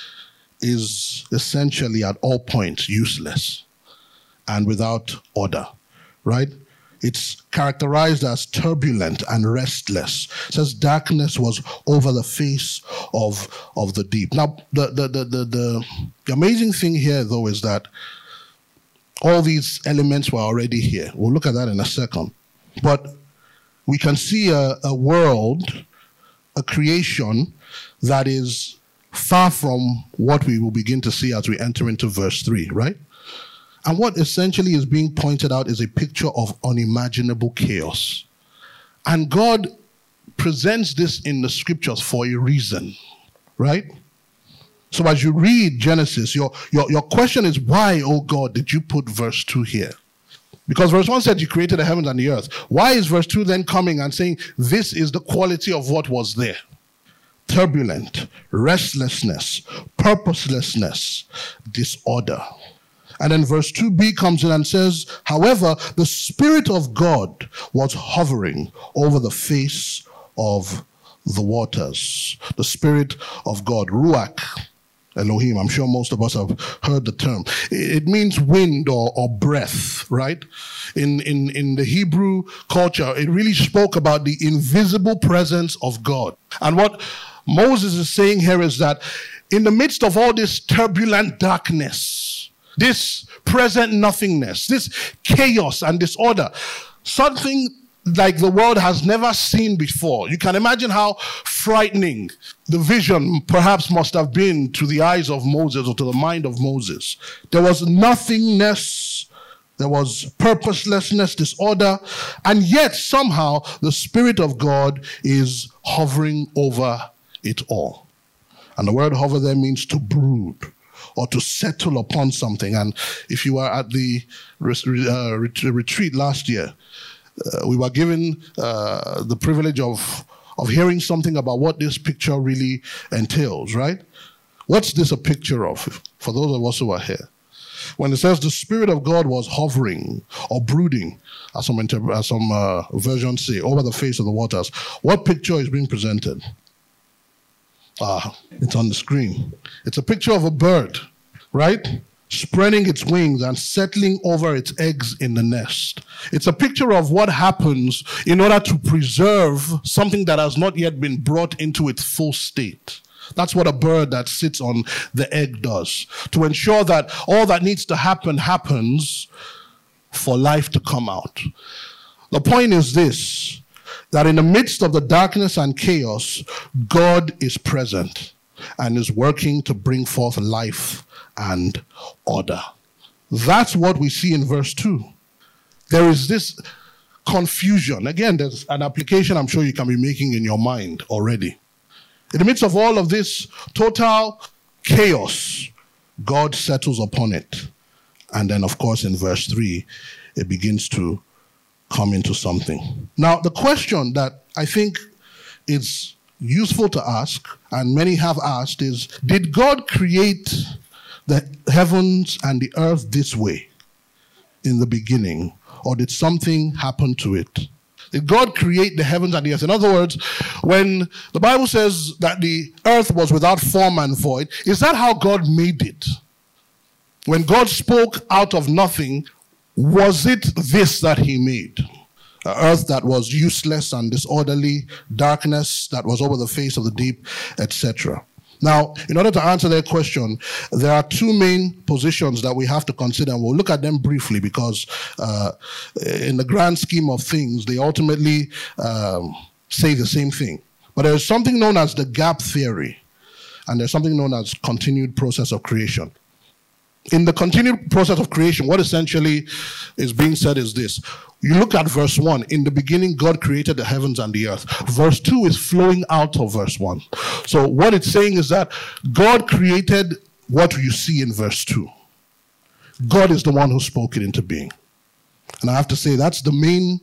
is essentially at all points useless and without order, right? It's characterized as turbulent and restless. It says darkness was over the face of the deep. Now, the amazing thing here, though, is that all these elements were already here. We'll look at that in a second. But we can see a world, a creation that is far from what we will begin to see as we enter into verse 3, right? And what essentially is being pointed out is a picture of unimaginable chaos. And God presents this in the scriptures for a reason, right? So as you read Genesis, your question is, why, oh God, did you put verse 2 here? Because verse 1 said you created the heavens and the earth. Why is verse 2 then coming and saying this is the quality of what was there? Turbulent, restlessness, purposelessness, disorder. And then verse 2b comes in and says, however, the Spirit of God was hovering over the face of the waters. The Spirit of God, Ruach, Elohim. I'm sure most of us have heard the term. It means wind or breath, right? In the Hebrew culture, it really spoke about the invisible presence of God. And what Moses is saying here is that in the midst of all this turbulent darkness, this present nothingness, this chaos and disorder, something like the world has never seen before. You can imagine how frightening the vision perhaps must have been to the eyes of Moses or to the mind of Moses. There was nothingness, there was purposelessness, disorder, and yet somehow the Spirit of God is hovering over it all. And the word hover there means to brood or to settle upon something. And if you were at the retreat last year, we were given the privilege of hearing something about what this picture really entails, right? What's this a picture of, for those of us who are here? When it says the Spirit of God was hovering or brooding, as some versions say, over the face of the waters, what picture is being presented? It's on the screen. It's a picture of a bird, right? Spreading its wings and settling over its eggs in the nest. It's a picture of what happens in order to preserve something that has not yet been brought into its full state. That's what a bird that sits on the egg does, to ensure that all that needs to happen happens for life to come out. The point is this, that in the midst of the darkness and chaos, God is present and is working to bring forth life and order. That's what we see in verse 2. There is this confusion. Again, there's an application I'm sure you can be making in your mind already. In the midst of all of this total chaos, God settles upon it. And then, of course, in verse 3, it begins to come into something. Now, the question that I think is useful to ask, and many have asked, is, did God create the heavens and the earth this way in the beginning, or did something happen to it? Did God create the heavens and the earth? In other words, when the Bible says that the earth was without form and void, is that how God made it? When God spoke out of nothing, was it this that he made? An earth that was useless and disorderly, darkness that was over the face of the deep, etc. Now, in order to answer that question, there are two main positions that we have to consider, and we'll look at them briefly because in the grand scheme of things, they ultimately say the same thing. But there's something known as the gap theory, and there's something known as continued process of creation. In the continued process of creation, what essentially is being said is this. You look at verse 1. In the beginning, God created the heavens and the earth. Verse 2 is flowing out of verse 1. So what it's saying is that God created what you see in verse 2. God is the one who spoke it into being. And I have to say that's the main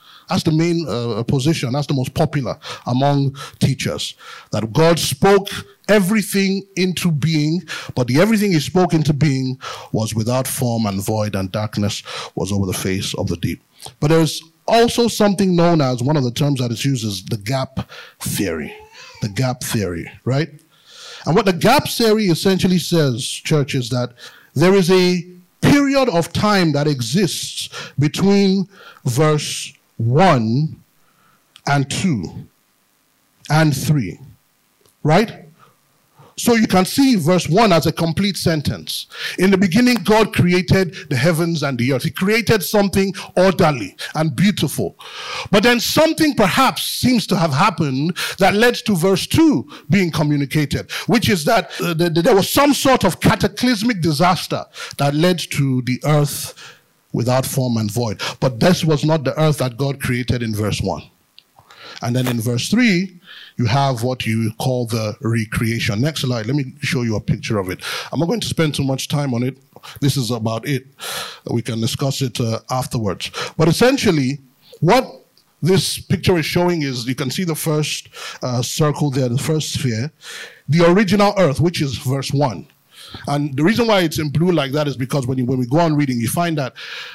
position, that's the most popular among teachers, that God spoke everything into being, but the everything he spoke into being was without form and void, and darkness was over the face of the deep. But there's also something known as, one of the terms that is used is the gap theory. The gap theory, right? And what the gap theory essentially says, church, is that there is a period of time that exists between verse 1 and 2 and 3, right? So you can see verse 1 as a complete sentence. In the beginning, God created the heavens and the earth. He created something orderly and beautiful. But then something perhaps seems to have happened that led to verse 2 being communicated, which is that there was some sort of cataclysmic disaster that led to the earth without form and void. But this was not the earth that God created in verse 1. And then in verse 3, you have what you call the recreation. Next slide, let me show you a picture of it. I'm not going to spend too much time on it. This is about it. We can discuss it afterwards. But essentially, what this picture is showing is, you can see the first circle there, the first sphere, the original earth, which is verse 1. And the reason why it's in blue like that is because when we go on reading, you find that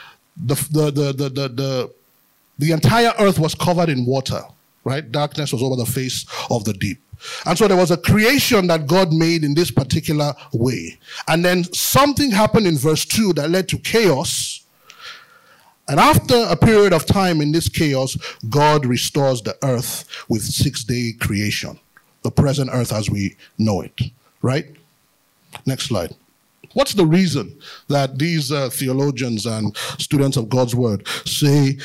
the entire earth was covered in water, right? Darkness was over the face of the deep. And so there was a creation that God made in this particular way. And then something happened in verse 2 that led to chaos. And after a period of time in this chaos, God restores the earth with 6-day creation, the present earth as we know it, right? Next slide. What's the reason that these theologians and students of God's word say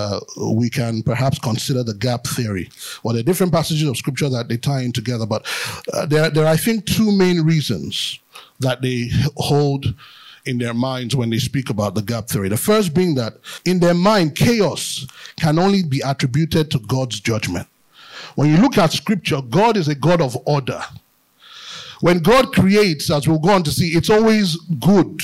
we can perhaps consider the gap theory? Well, there are different passages of scripture that they tie in together, but there are, I think, two main reasons that they hold in their minds when they speak about the gap theory. The first being that in their mind, chaos can only be attributed to God's judgment. When you look at scripture, God is a God of order. When God creates, as we'll go on to see, it's always good.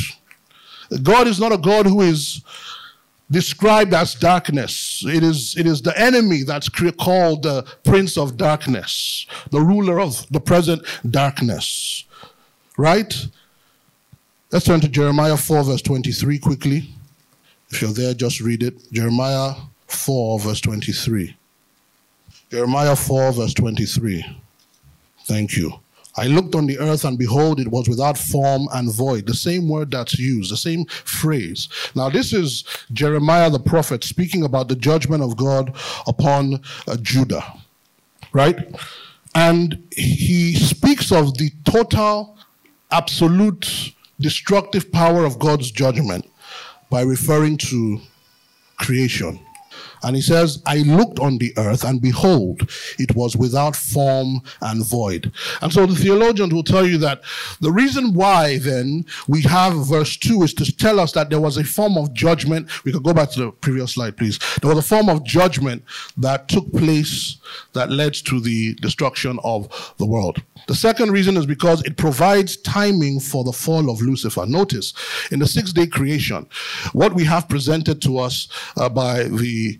God is not a God who is described as darkness. It is the enemy that's called the prince of darkness, the ruler of the present darkness. Right? Let's turn to Jeremiah 4 verse 23 quickly. If you're there, just read it. Jeremiah 4 verse 23. Jeremiah 4 verse 23. Thank you. I looked on the earth, and behold, it was without form and void. The same word that's used, the same phrase. Now, this is Jeremiah the prophet speaking about the judgment of God upon Judah, right? And he speaks of the total, absolute, destructive power of God's judgment by referring to creation. And he says, I looked on the earth, and behold, it was without form and void. And so the theologians will tell you that the reason why then we have verse 2 is to tell us that there was a form of judgment. We could go back to the previous slide, please. There was a form of judgment that took place that led to the destruction of the world. The second reason is because it provides timing for the fall of Lucifer. Notice, in the 6-day creation, what we have presented to us by the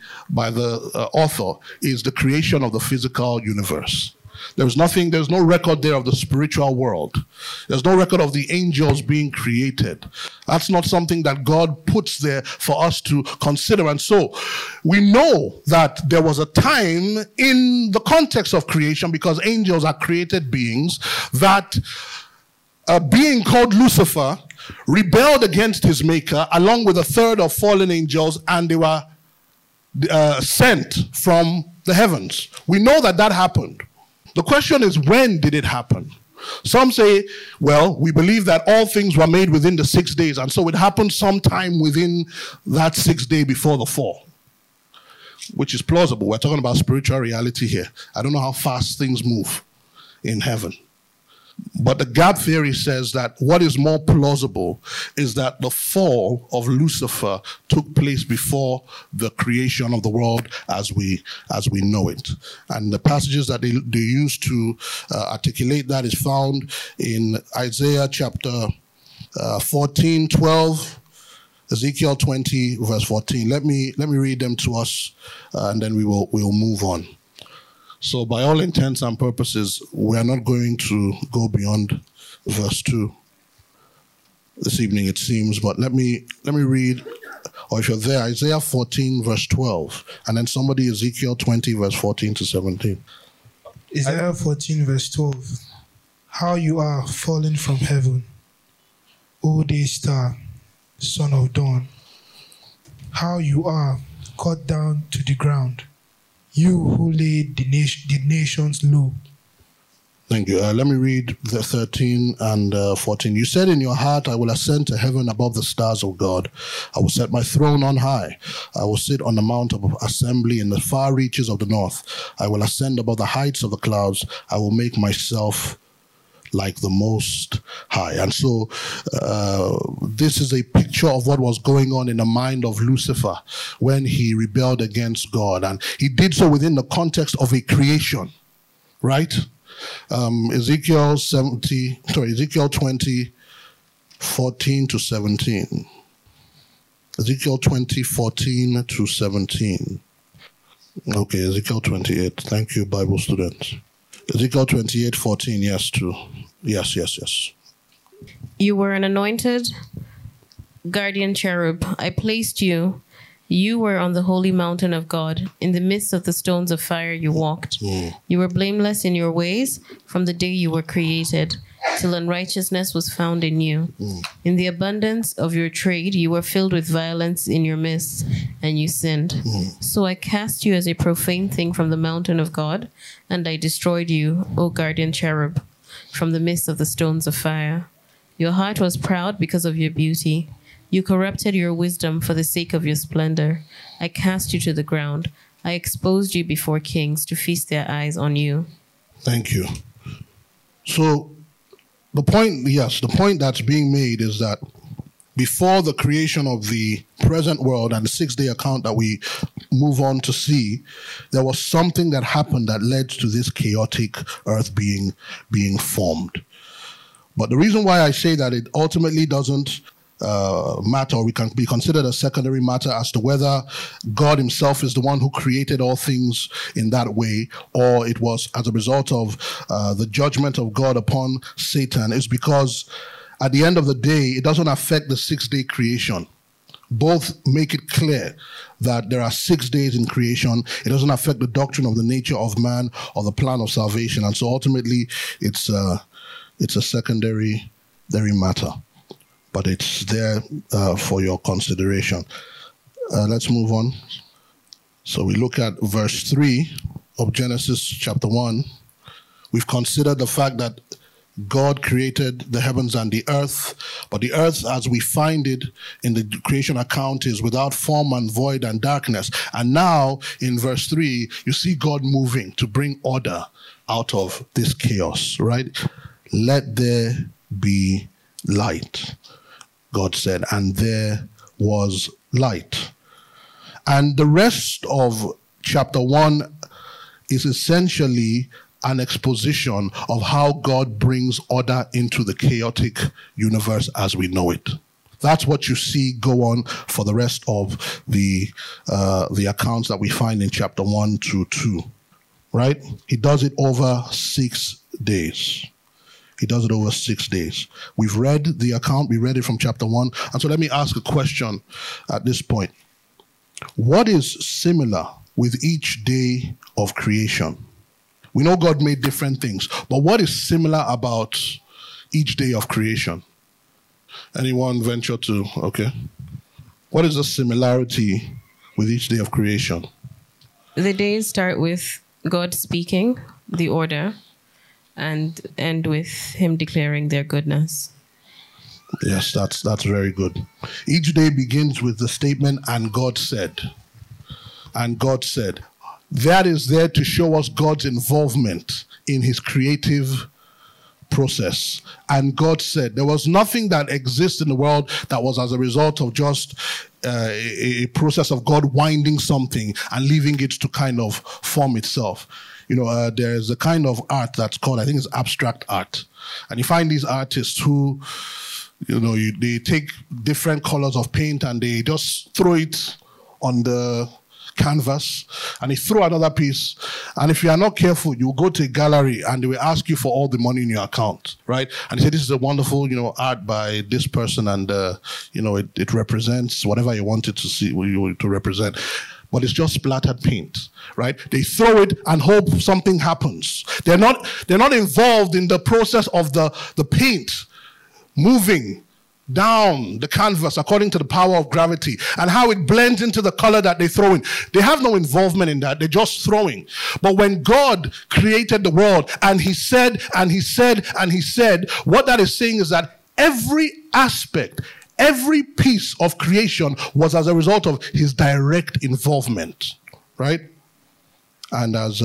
author is the creation of the physical universe. There's no record there of the spiritual world. There's no record of the angels being created. That's not something that God puts there for us to consider. And so we know that there was a time in the context of creation, because angels are created beings, that a being called Lucifer rebelled against his maker along with a third of fallen angels, and they were sent from the heavens. We know that happened. The question is, when did it happen? Some say, well, we believe that all things were made within the 6 days, and so it happened sometime within that 6th day before the fall, which is plausible. We're talking about spiritual reality here. I don't know how fast things move in heaven. But the gap theory says that what is more plausible is that the fall of Lucifer took place before the creation of the world as we know it. And the passages that they use to articulate that is found in Isaiah chapter 14, 12, Ezekiel 20, verse 14. Let me read them to us, and then we'll move on. So by all intents and purposes, we are not going to go beyond verse 2 this evening, it seems. But let me read, or if you're there, Isaiah 14, verse 12. And then somebody, Ezekiel 20, verse 14 to 17. Isaiah 14, verse 12. How you are fallen from heaven, O day star, son of dawn. How you are cut down to the ground, you who laid the nations low. Thank you. Let me read the 13 and 14. You said in your heart, I will ascend to heaven above the stars of God. I will set my throne on high. I will sit on the mount of assembly in the far reaches of the north. I will ascend above the heights of the clouds. I will make myself like the Most High. And so this is a picture of what was going on in the mind of Lucifer when he rebelled against God. And he did so within the context of a creation, right? Ezekiel 20, 14 to 17. Ezekiel 20, 14 to 17. Okay, Ezekiel 28. Thank you, Bible students. Ezekiel 28, 14, yes, too. Yes. You were an anointed guardian cherub. I placed you. You were on the holy mountain of God. In the midst of the stones of fire you walked. You were blameless in your ways from the day you were created, till unrighteousness was found in you. In the abundance of your trade, you were filled with violence in your midst, and you sinned. So I cast you as a profane thing from the mountain of God, and I destroyed you, O guardian cherub, from the midst of the stones of fire. Your heart was proud because of your beauty. You corrupted your wisdom for the sake of your splendor. I cast you to the ground. I exposed you before kings to feast their eyes on you. Thank you. So the point that's being made is that before the creation of the present world and the 6-day account that we move on to see, there was something that happened that led to this chaotic earth being formed. But the reason why I say that it ultimately doesn't matter, or we can be considered a secondary matter as to whether God himself is the one who created all things in that way, or it was as a result of the judgment of God upon Satan, is because at the end of the day, it doesn't affect the 6-day creation. Both make it clear that there are 6 days in creation. It doesn't affect the doctrine of the nature of man or the plan of salvation. And so ultimately, it's a secondary matter. But it's there for your consideration. Let's move on. So we look at verse 3 of Genesis chapter 1. We've considered the fact that God created the heavens and the earth, but the earth as we find it in the creation account is without form and void and darkness. And now in verse 3, you see God moving to bring order out of this chaos, right? Let there be light, God said, and there was light. And the rest of chapter 1 is essentially an exposition of how God brings order into the chaotic universe as we know it. That's what you see go on for the rest of the accounts that we find in chapter 1 to 2, right? He does it over 6 days. He does it over 6 days. We've read the account. We read it from chapter 1. And so let me ask a question at this point. What is similar with each day of creation? We know God made different things, but what is similar about each day of creation? Anyone venture to, okay. What is the similarity with each day of creation? The days start with God speaking, the order, and end with him declaring their goodness. Yes, that's very good. Each day begins with the statement, and God said. And God said. That is there to show us God's involvement in his creative process. And God said there was nothing that exists in the world that was as a result of just a process of God winding something and leaving it to kind of form itself. You know, there's a kind of art that's called, I think it's abstract art. And you find these artists who, you know, they take different colors of paint and they just throw it on the canvas and they throw another piece, and if you are not careful, you go to a gallery and they will ask you for all the money in your account, right? And they say this is a wonderful, you know, art by this person, and you know, it represents whatever you want it to see, to represent, but it's just splattered paint, right? They throw it and hope something happens. They're not involved in the process of the paint moving down the canvas according to the power of gravity and how it blends into the color that they throw in. They have no involvement in that. They're just throwing. But when God created the world and he said, and he said, and he said, what that is saying is that every aspect, every piece of creation was as a result of his direct involvement, right? And as,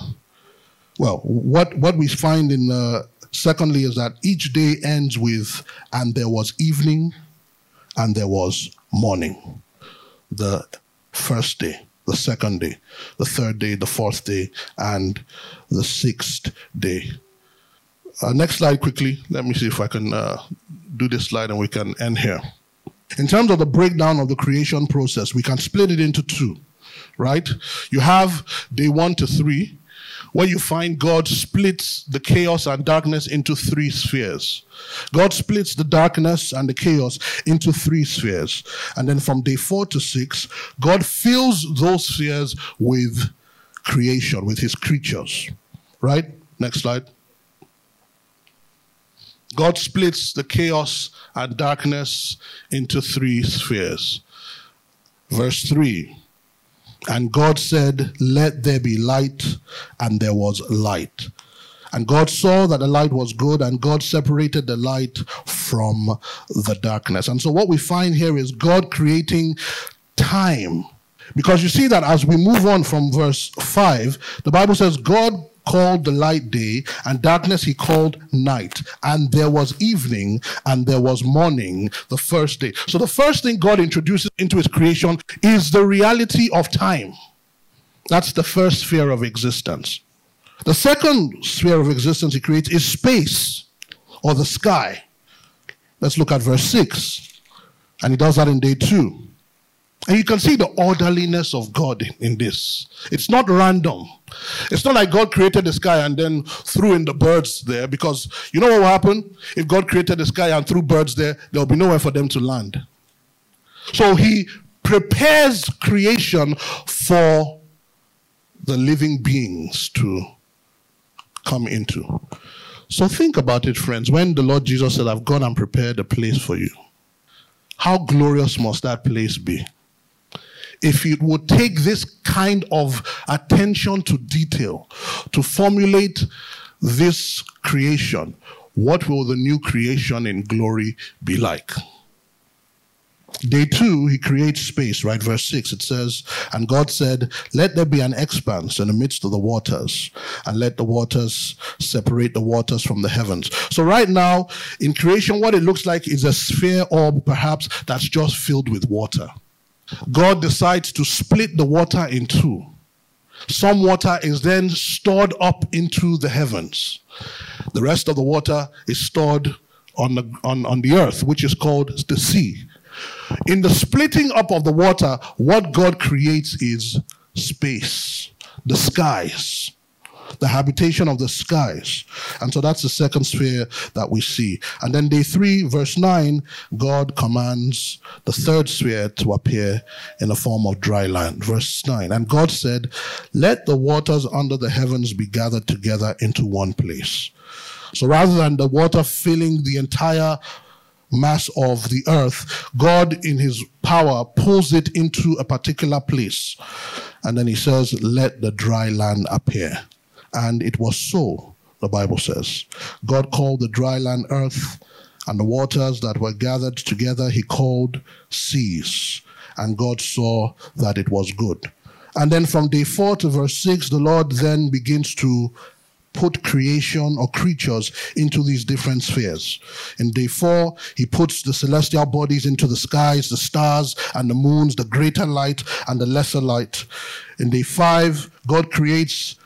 well, what we find in secondly is that each day ends with, and there was evening, and there was morning. The first day, the second day, the third day, the fourth day, and the sixth day. Next slide quickly. Let me see if I can do this slide and we can end here. In terms of the breakdown of the creation process, we can split it into two, right? You have day 1 to 3, where you find God splits the chaos and darkness into 3 spheres. God splits the darkness and the chaos into 3 spheres. And then from day 4 to 6, God fills those spheres with creation, with his creatures. Right? Next slide. God splits the chaos and darkness into 3 spheres. Verse 3. And God said, let there be light, and there was light. And God saw that the light was good, and God separated the light from the darkness. And so what we find here is God creating time. Because you see that as we move on from verse 5, the Bible says God called the light day, and darkness he called night. And there was evening, and there was morning the first day. So the first thing God introduces into his creation is the reality of time. That's the first sphere of existence. The second sphere of existence he creates is space, or the sky. Let's look at verse 6. And he does that in day 2. And you can see the orderliness of God in this. It's not random. It's not like God created the sky and then threw in the birds there, because you know what will happen? If God created the sky and threw birds there, there will be nowhere for them to land. So he prepares creation for the living beings to come into. So think about it, friends. When the Lord Jesus said, I've gone and prepared a place for you, how glorious must that place be? If it would take this kind of attention to detail to formulate this creation, what will the new creation in glory be like? Day 2, he creates space, right? Verse 6, it says, and God said, let there be an expanse in the midst of the waters, and let the waters separate the waters from the heavens. So right now, in creation, what it looks like is a sphere orb, perhaps, that's just filled with water. God decides to split the water in two. Some water is then stored up into the heavens. The rest of the water is stored on the earth, which is called the sea. In the splitting up of the water, what God creates is space, the skies, the habitation of the skies. And so that's the second sphere that we see. And then day 3, verse 9, God commands the third sphere to appear in the form of dry land. Verse 9, and God said, let the waters under the heavens be gathered together into one place. So rather than the water filling the entire mass of the earth, God in his power pulls it into a particular place. And then he says, let the dry land appear. And it was so, the Bible says. God called the dry land earth, and the waters that were gathered together he called seas. And God saw that it was good. And then from day 4 to verse 6, the Lord then begins to put creation or creatures into these different spheres. In day 4, he puts the celestial bodies into the skies, the stars and the moons, the greater light and the lesser light. In day 5, God creates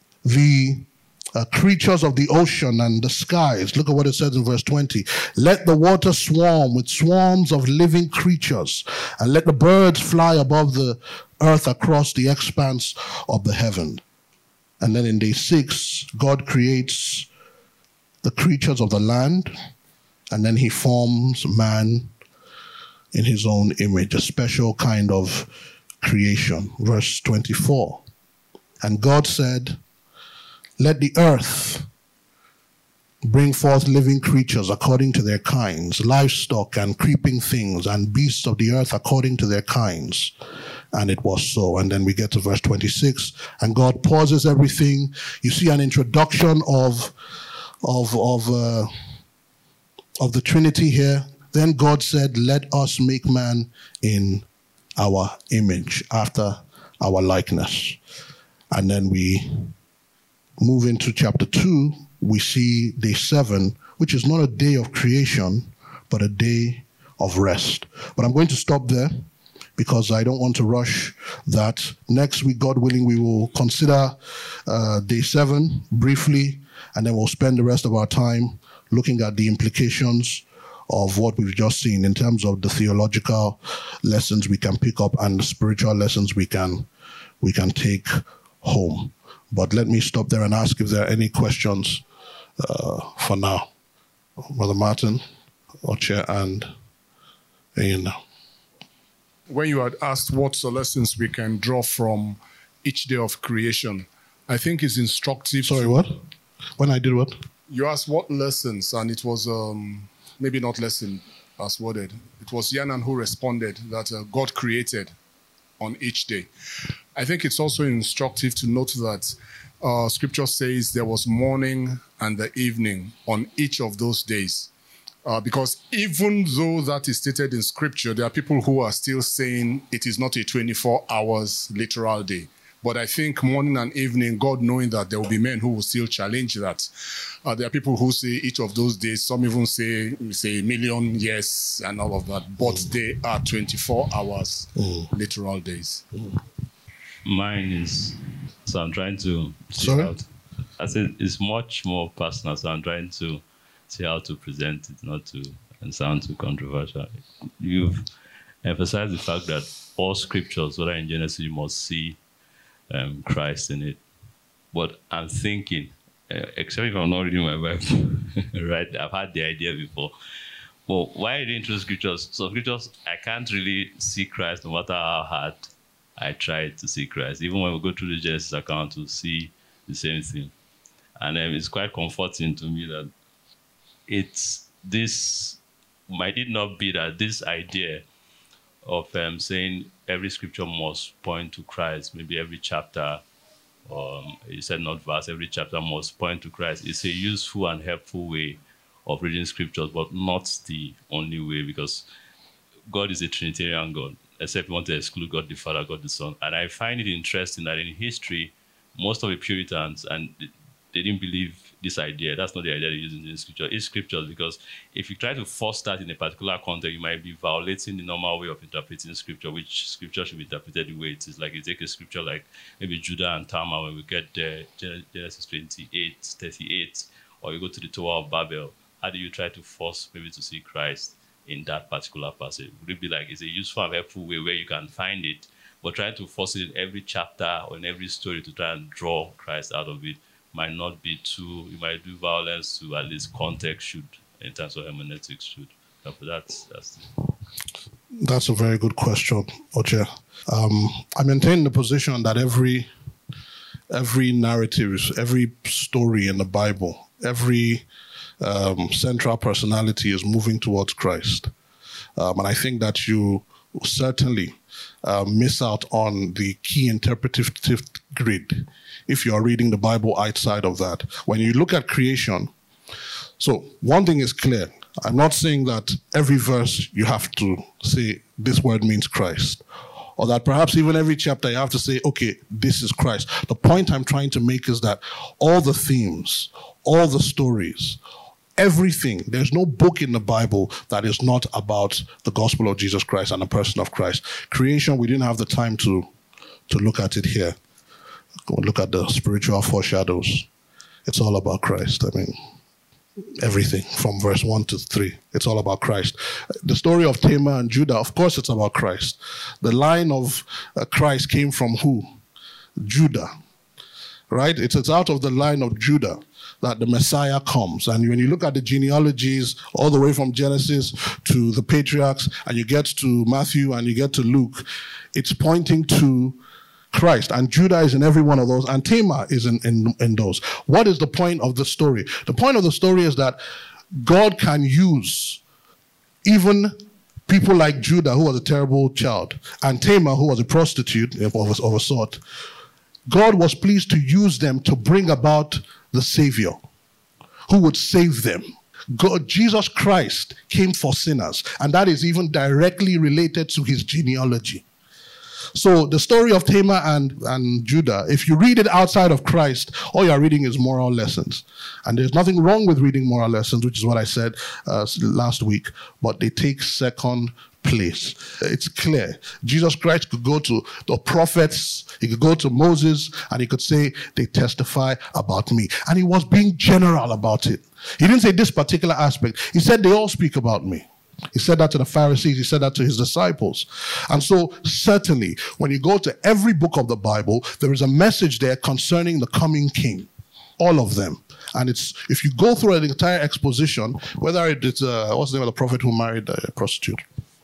the creatures of the ocean and the skies. Look at what it says in verse 20. Let the water swarm with swarms of living creatures, and let the birds fly above the earth across the expanse of the heaven. And then in day 6, God creates the creatures of the land, and then he forms man in his own image, a special kind of creation. Verse 24. And God said, let the earth bring forth living creatures according to their kinds, livestock and creeping things, and beasts of the earth according to their kinds. And it was so. And then we get to verse 26, and God pauses everything. You see an introduction of the Trinity here. Then God said, let us make man in our image, after our likeness. And then we move into chapter 2, we see day 7, which is not a day of creation, but a day of rest. But I'm going to stop there because I don't want to rush that. Next week, God willing, we will consider day 7 briefly, and then we'll spend the rest of our time looking at the implications of what we've just seen in terms of the theological lessons we can pick up and the spiritual lessons we can take home. But let me stop there and ask if there are any questions for now. Brother Martin, Oche, and Ian. When you had asked what lessons we can draw from each day of creation, I think it's instructive. Sorry, what? When I did what? You asked what lessons, and it was maybe not lesson as worded. It was Yanan who responded that God created on each day. I think it's also instructive to note that Scripture says there was morning and the evening on each of those days. Because even though that is stated in scripture, there are people who are still saying it is not a 24 hours literal day. But I think morning and evening, God knowing that there will be men who will still challenge that. There are people who say each of those days, some even say a million years and all of that, but they are 24 hours literal days. Mine is, so I'm trying to see out. I said it's much more personal, so I'm trying to see how to present it, not to sound too controversial. You've emphasized the fact that all scriptures, whether in Genesis, you must see Christ in it. But I'm thinking, except if I'm not reading my Bible, right? I've had the idea before. But why reading through scriptures? So scriptures, I can't really see Christ no matter how hard I try to see Christ. Even when we go through the Genesis account, to see the same thing. And it's quite comforting to me that might it not be that this idea of saying every scripture must point to Christ, maybe every chapter, you said not verse, every chapter must point to Christ. It's a useful and helpful way of reading scriptures, but not the only way, because God is a Trinitarian God, except you want to exclude God the Father, God the Son. And I find it interesting that in history, most of the Puritans, and they didn't believe this idea. That's not the idea they use in the scripture. It's scriptures, because if you try to force that in a particular context, you might be violating the normal way of interpreting scripture, which scripture should be interpreted the way it is. Like you take a scripture like maybe Judah and Tamar, when we get there, Genesis 28:38, or you go to the Tower of Babel. How do you try to force maybe to see Christ in that particular passage? Would it be like it's a useful and helpful way where you can find it, but trying to force it in every chapter or in every story to try and draw Christ out of it might not be too, you might do violence to at least context should, in terms of hermeneutics should. But that's a very good question, Oche. I maintain the position that every narrative, every story in the Bible, every central personality is moving towards Christ. And I think that you certainly miss out on the key interpretive grid if you are reading the Bible outside of that. When you look at creation, so one thing is clear. I'm not saying that every verse you have to say this word means Christ, or that perhaps even every chapter you have to say, okay, this is Christ. The point I'm trying to make is that all the themes, all the stories, everything, there's no book in the Bible that is not about the gospel of Jesus Christ and the person of Christ. Creation, we didn't have the time to look at it here. Go and look at the spiritual foreshadows. It's all about Christ. I mean, everything from verse 1 to 3, it's all about Christ. The story of Tamar and Judah, of course it's about Christ. The line of Christ came from who? Judah, right? It's out of the line of Judah that the Messiah comes. And when you look at the genealogies all the way from Genesis to the patriarchs, and you get to Matthew and you get to Luke, it's pointing to Christ. And Judah is in every one of those, and Tamar is in those. What is the point of the story? The point of the story is that God can use even people like Judah, who was a terrible child, and Tamar, who was a prostitute of a sort. God was pleased to use them to bring about the Savior who would save them. God, Jesus Christ, came for sinners, and that is even directly related to his genealogy. So the story of Tamar and Judah, if you read it outside of Christ, all you're reading is moral lessons. And there's nothing wrong with reading moral lessons, which is what I said last week, but they take second place. It's clear. Jesus Christ could go to the prophets, he could go to Moses, and he could say, they testify about me. And he was being general about it. He didn't say this particular aspect. He said, they all speak about me. He said that to the Pharisees. He said that to his disciples. And so certainly, when you go to every book of the Bible, there is a message there concerning the coming king. All of them. And it's, if you go through an entire exposition, whether it's, what's the name of the prophet who married a prostitute?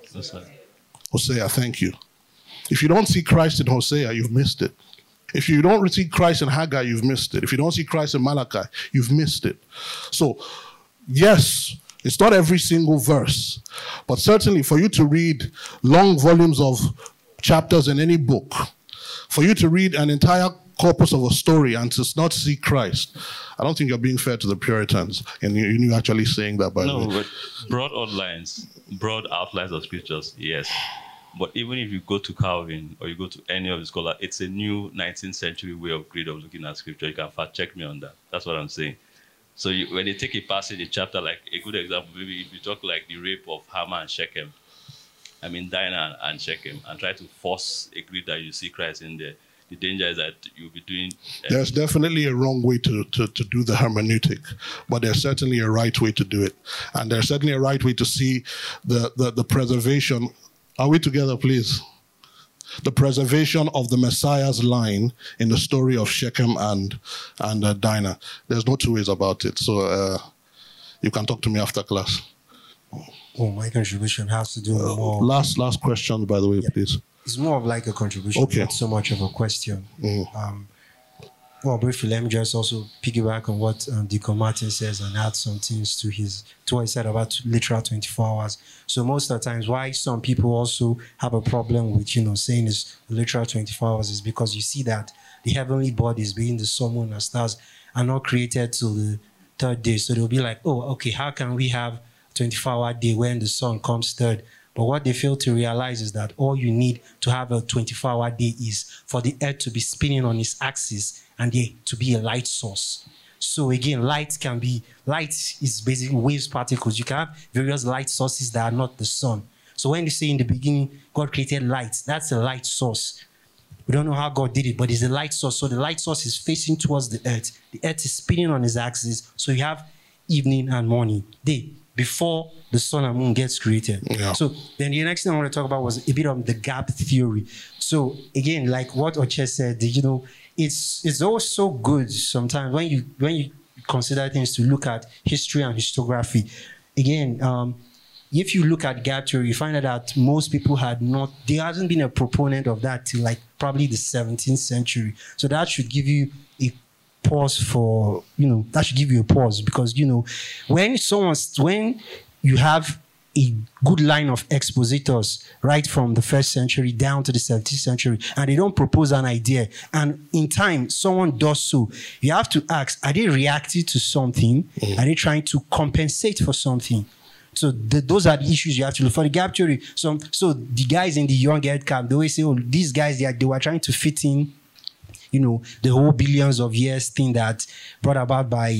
Hosea, thank you. If you don't see Christ in Hosea, you've missed it. If you don't see Christ in Haggai, you've missed it. If you don't see Christ in Malachi, you've missed it. So, yes, it's not every single verse, but certainly for you to read long volumes of chapters in any book, for you to read an entire corpus of a story and to not see Christ, I don't think you're being fair to the Puritans. And you actually saying that, by the way. No, but broad outlines of scriptures, yes. But even if you go to Calvin or you go to any of the scholars, it's a new 19th century way of looking at scripture. You can fact check me on that. That's what I'm saying. So when they take a passage, a chapter, like a good example, maybe if you talk like the rape of Hamor and Shechem, Dinah and Shechem, and try to force a grid that you see Christ in there, the danger is that you'll be doing... There's definitely a wrong way to do the hermeneutic, but there's certainly a right way to do it. And there's certainly a right way to see the preservation. Are we together, please? The preservation of the Messiah's line in the story of Shechem and Dinah. There's no two ways about it. So you can talk to me after class. Oh, my contribution has to do with more... Last question, by the way, please. It's more of like a contribution, not so much of a question. Well, briefly, let me just also piggyback on what Deacon Martin says and add some things to what he said about literal 24 hours. So most of the times, why some people also have a problem with, saying it's literal 24 hours is because you see that the heavenly bodies, being the sun, moon, and stars, are not created till the third day. So they'll be like, oh, okay, how can we have 24-hour day when the sun comes third? But what they fail to realize is that all you need to have a 24-hour day is for the earth to be spinning on its axis and there to be a light source. So again, light is basically waves, particles. You can have various light sources that are not the sun. So when you say in the beginning, God created light, that's a light source. We don't know how God did it, but it's a light source. So the light source is facing towards the earth. The earth is spinning on its axis. So you have evening and morning, day, before the sun and moon gets created. Yeah. So then the next thing I want to talk about was a bit of the gap theory. So again, like what Oche said, it's always so good sometimes when you consider things to look at history and historiography. Again, if you look at gap theory, you find out that most people there hasn't been a proponent of that till like probably the 17th century. So that should give you a pause because when you have a good line of expositors right from the 1st century down to the 17th century and they don't propose an idea and in time someone does so, you have to ask, are they reacting to something? Are they trying to compensate for something? So those are the issues you have to look for. The gap theory, so the guys in the young earth camp, they always say, oh, these guys, they were trying to fit in the whole billions of years thing that brought about by,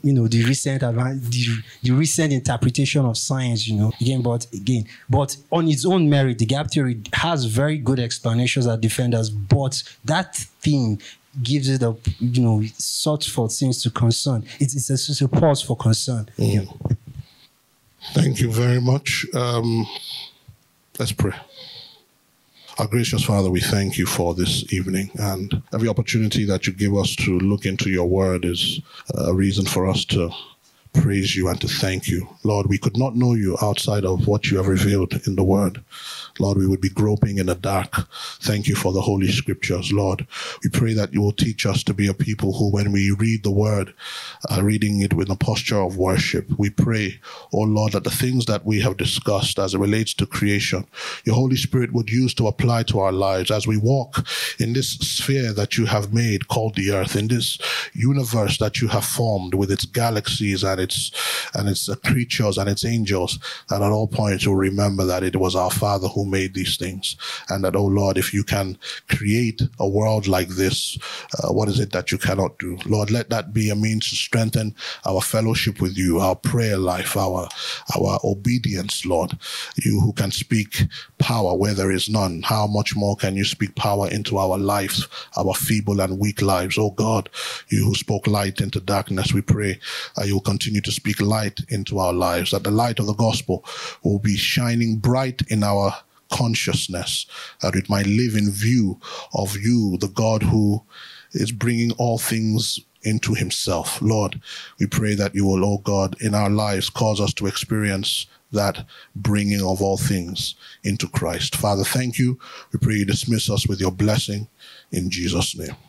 the recent interpretation of science, but on its own merit, the gap theory has very good explanations that defend us, but that thing gives it sort for things to concern. It's a pause for concern. Thank you very much. Let's pray. Our gracious Father, we thank you for this evening, and every opportunity that you give us to look into your word is a reason for us to praise you and to thank you. Lord, we could not know you outside of what you have revealed in the word. Lord, we would be groping in the dark. Thank you for the Holy Scriptures, Lord. We pray that you will teach us to be a people who, when we read the word, are reading it with a posture of worship. We pray, oh Lord, that the things that we have discussed as it relates to creation, your Holy Spirit would use to apply to our lives as we walk in this sphere that you have made called the earth, in this universe that you have formed with its galaxies and its creatures and its angels, that at all points you'll remember that it was our Father who made these things, and that, oh Lord, if you can create a world like this, what is it that you cannot do? Lord, let that be a means to strengthen our fellowship with you, our prayer life, our obedience, Lord. You who can speak power where there is none, how much more can you speak power into our lives, our feeble and weak lives? Oh God, you who spoke light into darkness, we pray that you will continue to speak light into our lives, that the light of the gospel will be shining bright in our consciousness, that it might live in view of you, the God who is bringing all things into himself. Lord, we pray that you will, oh God, in our lives cause us to experience that bringing of all things into Christ. Father, thank you. We pray you dismiss us with your blessing in Jesus' name.